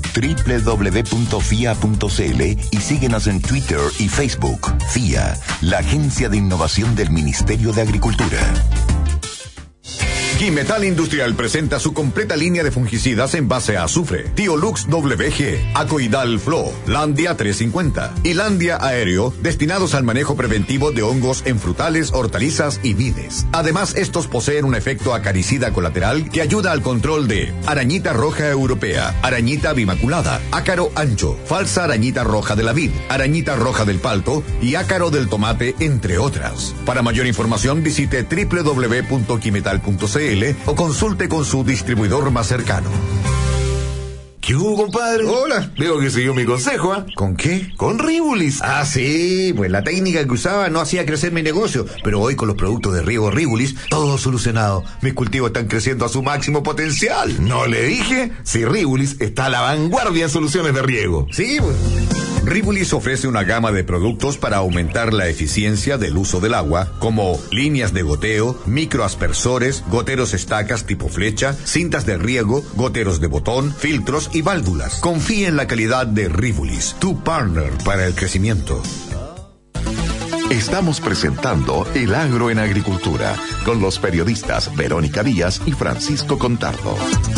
www.fia.cl y síguenos en Twitter y Facebook. FIA, la Agencia de Innovación del Ministerio de Agricultura. Quimetal Industrial presenta su completa línea de fungicidas en base a azufre. Tiolux WG, Acoidal Flow, Landia 350 y Landia Aéreo, destinados al manejo preventivo de hongos en frutales, hortalizas y vides. Además, estos poseen un efecto acaricida colateral que ayuda al control de arañita roja europea, arañita bimaculada, ácaro ancho, falsa arañita roja de la vid, arañita roja del palto y ácaro del tomate, entre otras. Para mayor información, visite www.quimetal.cl o consulte con su distribuidor más cercano. ¿Qué hubo, compadre? Hola, veo que siguió mi consejo, ¿ah? ¿Con qué? Con Rivulis. Ah, sí, pues la técnica que usaba no hacía crecer mi negocio, pero hoy con los productos de riego Rivulis, todo solucionado. Mis cultivos están creciendo a su máximo potencial. ¿No le dije? Si Rivulis está a la vanguardia en soluciones de riego. Sí, pues. Rivulis ofrece una gama de productos para aumentar la eficiencia del uso del agua, como líneas de goteo, microaspersores, goteros estacas tipo flecha, cintas de riego, goteros de botón, filtros y válvulas. Confíe en la calidad de Rivulis, tu partner para el crecimiento. Estamos presentando El Agro en Agricultura con los periodistas Verónica Díaz y Francisco Contardo.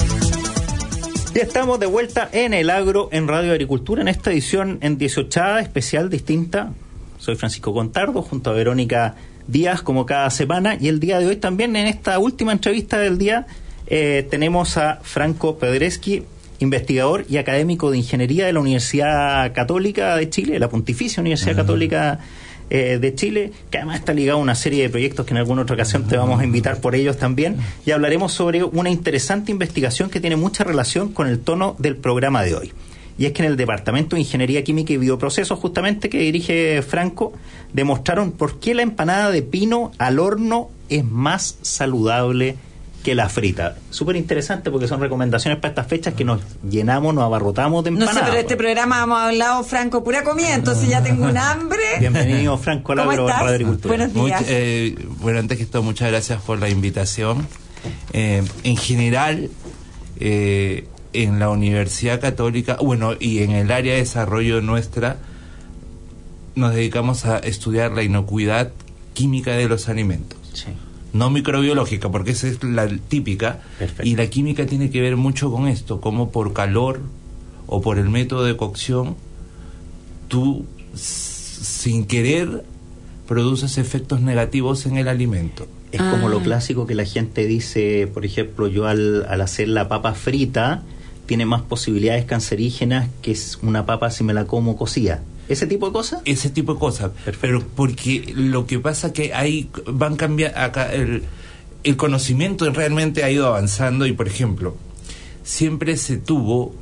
Ya estamos de vuelta en El Agro en Radio Agricultura, en esta edición en 18ª especial distinta. Soy Francisco Contardo junto a Verónica Díaz como cada semana, y el día de hoy también en esta última entrevista del día tenemos a Franco Pedreschi, investigador y académico de Ingeniería de la Universidad Católica de Chile, la Pontificia Universidad Católica de Chile, que además está ligado a una serie de proyectos que en alguna otra ocasión te vamos a invitar por ellos también, y hablaremos sobre una interesante investigación que tiene mucha relación con el tono del programa de hoy. Y es que en el Departamento de Ingeniería Química y Bioprocesos, justamente, que dirige Franco, demostraron por qué la empanada de pino al horno es más saludable que la frita. Súper interesante, porque son recomendaciones para estas fechas que nos llenamos, nos abarrotamos de empanadas. No sé, pero este programa hemos hablado, Franco, pura comida, entonces ya tengo un hambre. Bienvenido, Franco, al Agro en Radio Agricultura. Buenos días. Bueno, antes que todo, muchas gracias por la invitación. En general, en la Universidad Católica, bueno, y en el área de desarrollo nuestra, nos dedicamos a estudiar la inocuidad química de los alimentos. Sí. No microbiológica, porque esa es la típica. Perfecto. Y la química tiene que ver mucho con esto, como por calor o por el método de cocción, tú sin querer produces efectos negativos en el alimento. Es como lo clásico que la gente dice, por ejemplo, yo al hacer la papa frita, tiene más posibilidades cancerígenas que una papa si me la como cocida. ¿Ese tipo de cosas? Ese tipo de cosas. Pero porque lo que pasa que ahí van cambiando, acá el conocimiento realmente ha ido avanzando, y por ejemplo, siempre se tuvo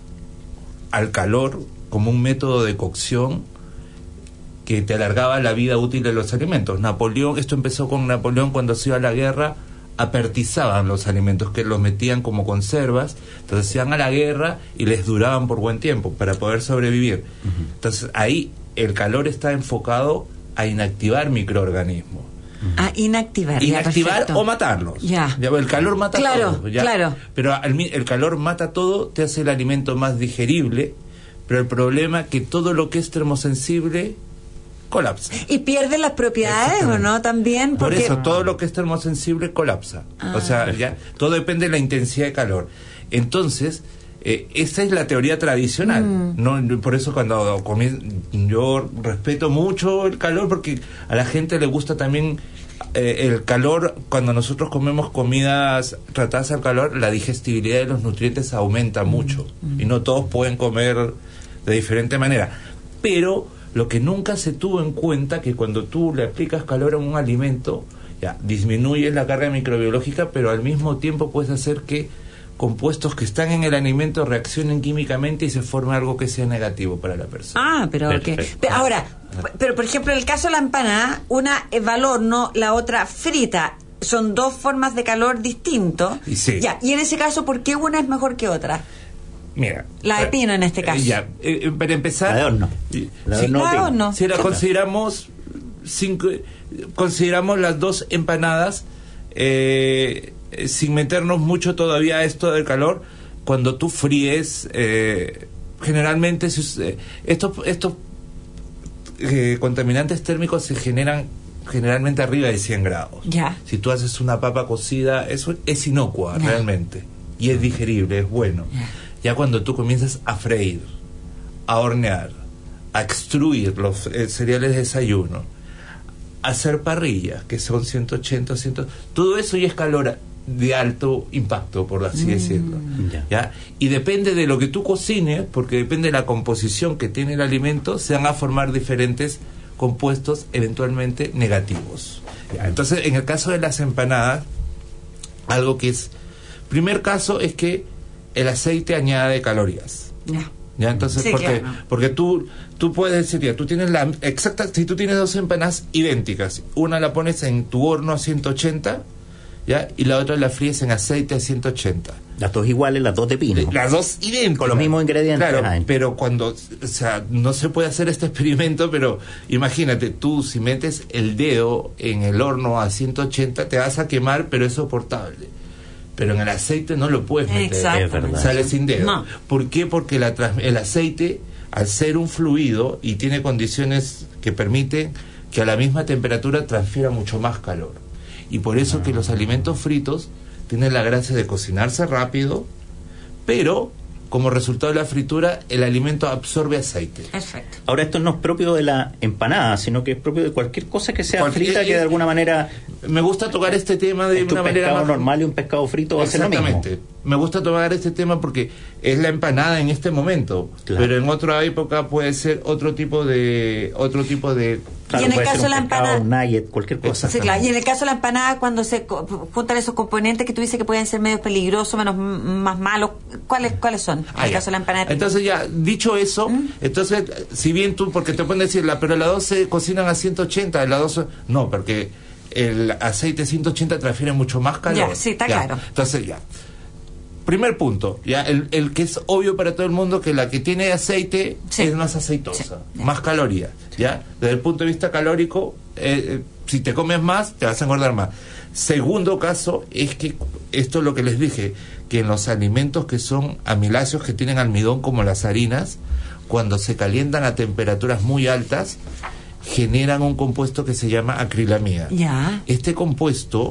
al calor como un método de cocción que te alargaba la vida útil de los alimentos. Napoleón, esto empezó con Napoleón cuando se iba a la guerra, apertizaban los alimentos, que los metían como conservas, entonces se iban a la guerra y les duraban por buen tiempo para poder sobrevivir. Entonces ahí el calor está enfocado a inactivar microorganismos. A inactivar. Inactivar o matarlos. Ya. El calor mata todo. Claro. Pero el calor mata todo, te hace el alimento más digerible, pero el problema es que todo lo que es termosensible colapsa. Y pierde las propiedades, ¿o no? También. Por eso, todo lo que es termosensible colapsa. O sea, ya todo depende de la intensidad de calor. Entonces, esa es la teoría tradicional. No, por eso cuando yo respeto mucho el calor, porque a la gente le gusta también el calor. Cuando nosotros comemos comidas tratadas al calor, la digestibilidad de los nutrientes aumenta mucho, y no todos pueden comer de diferente manera. Pero lo que nunca se tuvo en cuenta, que cuando tú le aplicas calor a un alimento, ya disminuyes la carga microbiológica, pero al mismo tiempo puedes hacer que compuestos que están en el alimento reaccionen químicamente y se forme algo que sea negativo para la persona. Ahora, pero por ejemplo, en el caso de la empanada, una va al horno, la otra frita. Son dos formas de calor distintos. Sí. Ya, y en ese caso, ¿por qué una es mejor que otra? Mira, la de pino en este caso. Para empezar, la de horno. Si la consideramos las dos empanadas, sin meternos mucho todavía a esto del calor, cuando tú fríes, generalmente estos contaminantes térmicos se generan generalmente arriba de 100 grados. Ya. Si tú haces una papa cocida, eso es inocua realmente. Y es digerible, es bueno. Ya cuando tú comienzas a freír, a hornear, a extruir los cereales de desayuno, a hacer parrillas, que son 180, 100, todo eso ya es calor de alto impacto, por así decirlo. ¿Ya? Y depende de lo que tú cocines, porque depende de la composición que tiene el alimento, se van a formar diferentes compuestos eventualmente negativos. ¿Ya? Entonces, en el caso de las empanadas, algo que es... Primer caso es que el aceite añade calorías. ¿Ya? Entonces, sí, porque tú puedes decir, ya, tú tienes la exacta, si tú tienes 2 empanadas idénticas, una la pones en tu horno a 180, ¿ya? Y la otra la fríes en aceite a 180. Las dos iguales, las dos de pino. Las dos idénticas. Con los mismos ingredientes. Claro, pero cuando... O sea, no se puede hacer este experimento, pero imagínate, tú si metes el dedo en el horno a 180, te vas a quemar, pero es soportable. Pero en el aceite no lo puedes meter. Sale sin dedo. No. ¿Por qué? Porque el aceite, al ser un fluido y tiene condiciones que permiten que a la misma temperatura transfiera mucho más calor. Y por eso que los alimentos fritos tienen la gracia de cocinarse rápido, pero como resultado de la fritura, el alimento absorbe aceite. Perfecto. Ahora, esto no es propio de la empanada, sino que es propio de cualquier cosa que sea frita, que de alguna manera... Me gusta tocar este tema de una manera más... Un pescado normal y un pescado frito va a ser lo mismo. Exactamente. Me gusta tocar este tema porque es la empanada en este momento, pero en otra época puede ser otro tipo de Claro, y en el caso de la empanada, un nugget, cualquier cosa. Sí, claro. Y en el caso de la empanada, cuando se juntan esos componentes que tú dices que pueden ser medio peligrosos, más malos, ¿cuáles son? En el caso de la empanada. Entonces, ya dicho eso, entonces, si bien tú, porque te pueden decir, pero las dos se cocinan a 180, las dos no, porque el aceite 180 transfiere mucho más calor. Ya, sí, está claro. Entonces, ya. Primer punto, ya el que es obvio para todo el mundo, que la que tiene aceite es más aceitosa, más calorías, ¿ya? Desde el punto de vista calórico, si te comes más, te vas a engordar más. Segundo caso es que, esto es lo que les dije, que en los alimentos que son amiláceos, que tienen almidón, como las harinas, cuando se calientan a temperaturas muy altas, generan un compuesto que se llama acrilamida. Este compuesto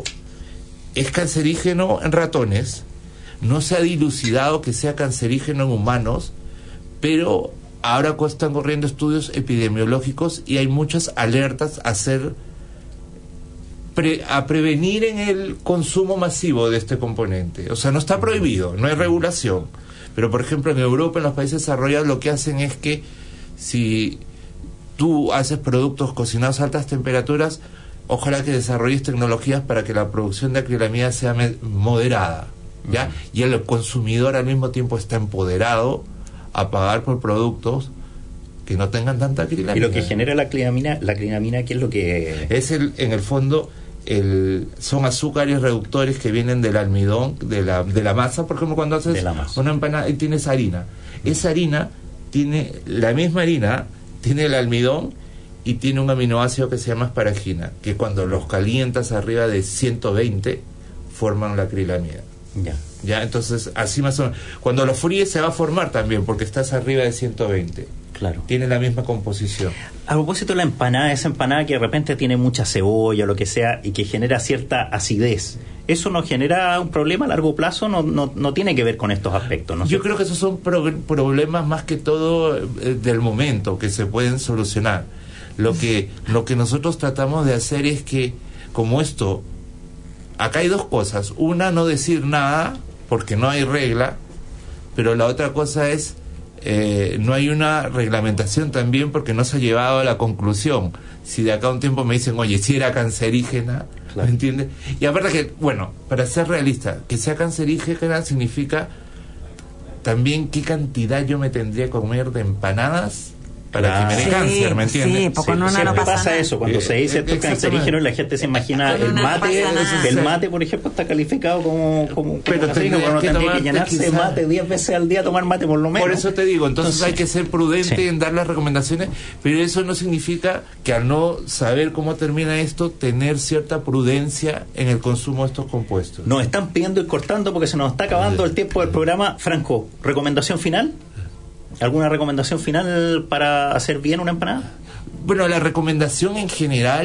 es cancerígeno en ratones. No se ha dilucidado que sea cancerígeno en humanos, pero ahora están corriendo estudios epidemiológicos y hay muchas alertas a prevenir en el consumo masivo de este componente. O sea, no está prohibido, no hay regulación. Pero, por ejemplo, en Europa, en los países desarrollados, lo que hacen es que si tú haces productos cocinados a altas temperaturas, ojalá que desarrolles tecnologías para que la producción de acrilamida sea moderada. ¿Ya? Y el consumidor al mismo tiempo está empoderado a pagar por productos que no tengan tanta acrilamida. Y lo que genera la acrilamina, ¿qué es lo que...? Es en el fondo, son azúcares reductores que vienen del almidón, de la masa. Por ejemplo, cuando haces una empanada y tienes harina. Esa harina tiene, la misma harina, tiene el almidón y tiene un aminoácido que se llama asparagina, que cuando los calientas arriba de 120 forman la acrilamida. Ya, entonces así más o menos. Cuando lo fríes se va a formar también, porque estás arriba de 120. Claro. Tiene la misma composición. A propósito de la empanada, esa empanada que de repente tiene mucha cebolla o lo que sea y que genera cierta acidez, ¿eso no genera un problema a largo plazo? No tiene que ver con estos aspectos, ¿no? Yo creo que esos son problemas más que todo del momento, que se pueden solucionar. Lo que nosotros tratamos de hacer es que, como esto, acá hay dos cosas. Una, no decir nada, porque no hay regla, pero la otra cosa es, no hay una reglamentación también, porque no se ha llevado a la conclusión. Si de acá a un tiempo me dicen, oye, si era cancerígena, ¿me entiendes? Y aparte que, bueno, para ser realista, que sea cancerígena significa también qué cantidad yo me tendría que comer de empanadas para que me dé cáncer, ¿me entiendes? Sí, porque no pasa eso. Cuando se dice esto es cancerígeno, la gente se imagina el mate. El mate, por ejemplo, está calificado como pero uno tendría que llenarse mate 10 veces al día, tomar mate por lo menos. Por eso te digo, entonces hay que ser prudente en dar las recomendaciones, pero eso no significa que al no saber cómo termina esto, tener cierta prudencia en el consumo de estos compuestos. Nos están pidiendo ir cortando porque se nos está acabando el tiempo del programa. Franco, ¿recomendación final? ¿Alguna recomendación final para hacer bien una empanada? Bueno, la recomendación en general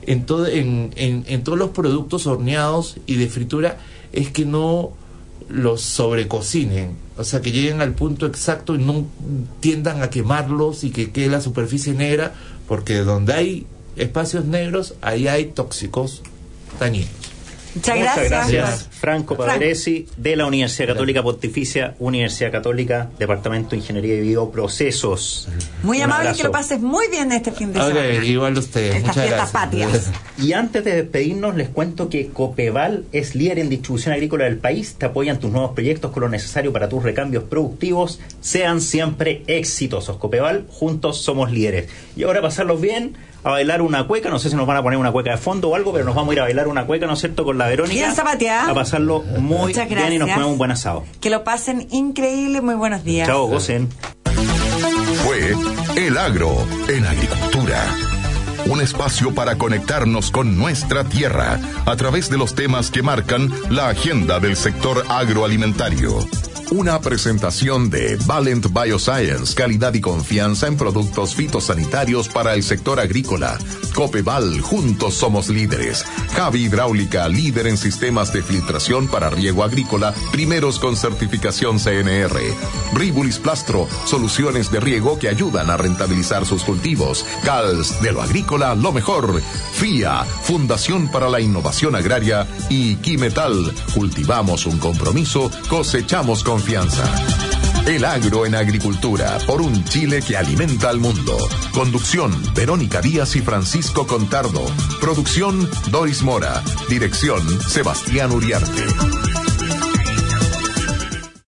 en todos los productos horneados y de fritura es que no los sobrecocinen, o sea, que lleguen al punto exacto y no tiendan a quemarlos y que quede la superficie negra, porque donde hay espacios negros, ahí hay tóxicos dañinos. Muchas gracias. Franco Pavaresi, de la Universidad Católica Pontificia, Universidad Católica, Departamento de Ingeniería y Bioprocesos. Muy amable, que lo pases muy bien este fin de semana. Igual usted. Estas fiestas patrias. Y antes de despedirnos, les cuento que Copeval es líder en distribución agrícola del país. Te apoyan tus nuevos proyectos con lo necesario para tus recambios productivos. Sean siempre exitosos. Copeval, juntos somos líderes. Y ahora pasarlos bien, a bailar una cueca. No sé si nos van a poner una cueca de fondo o algo, pero nos vamos a ir a bailar una cueca, ¿no es cierto?, con la Verónica. Bien zapateada. A pasarlo muy bien y nos comemos un buen asado. Que lo pasen increíble. Muy buenos días. Chao, gocen. Fue El Agro en Agricultura. Un espacio para conectarnos con nuestra tierra a través de los temas que marcan la agenda del sector agroalimentario. Una presentación de Valent Bioscience, calidad y confianza en productos fitosanitarios para el sector agrícola. Copeval, juntos somos líderes. Javi Hidráulica, líder en sistemas de filtración para riego agrícola, primeros con certificación CNR. Ribulis Plastro, soluciones de riego que ayudan a rentabilizar sus cultivos. CALS, de lo agrícola, lo mejor. FIA, Fundación para la Innovación Agraria. Y Quimetal, cultivamos un compromiso, cosechamos confianza. El Agro en Agricultura, por un Chile que alimenta al mundo. Conducción, Verónica Díaz y Francisco Contardo. Producción, Doris Mora. Dirección, Sebastián Uriarte.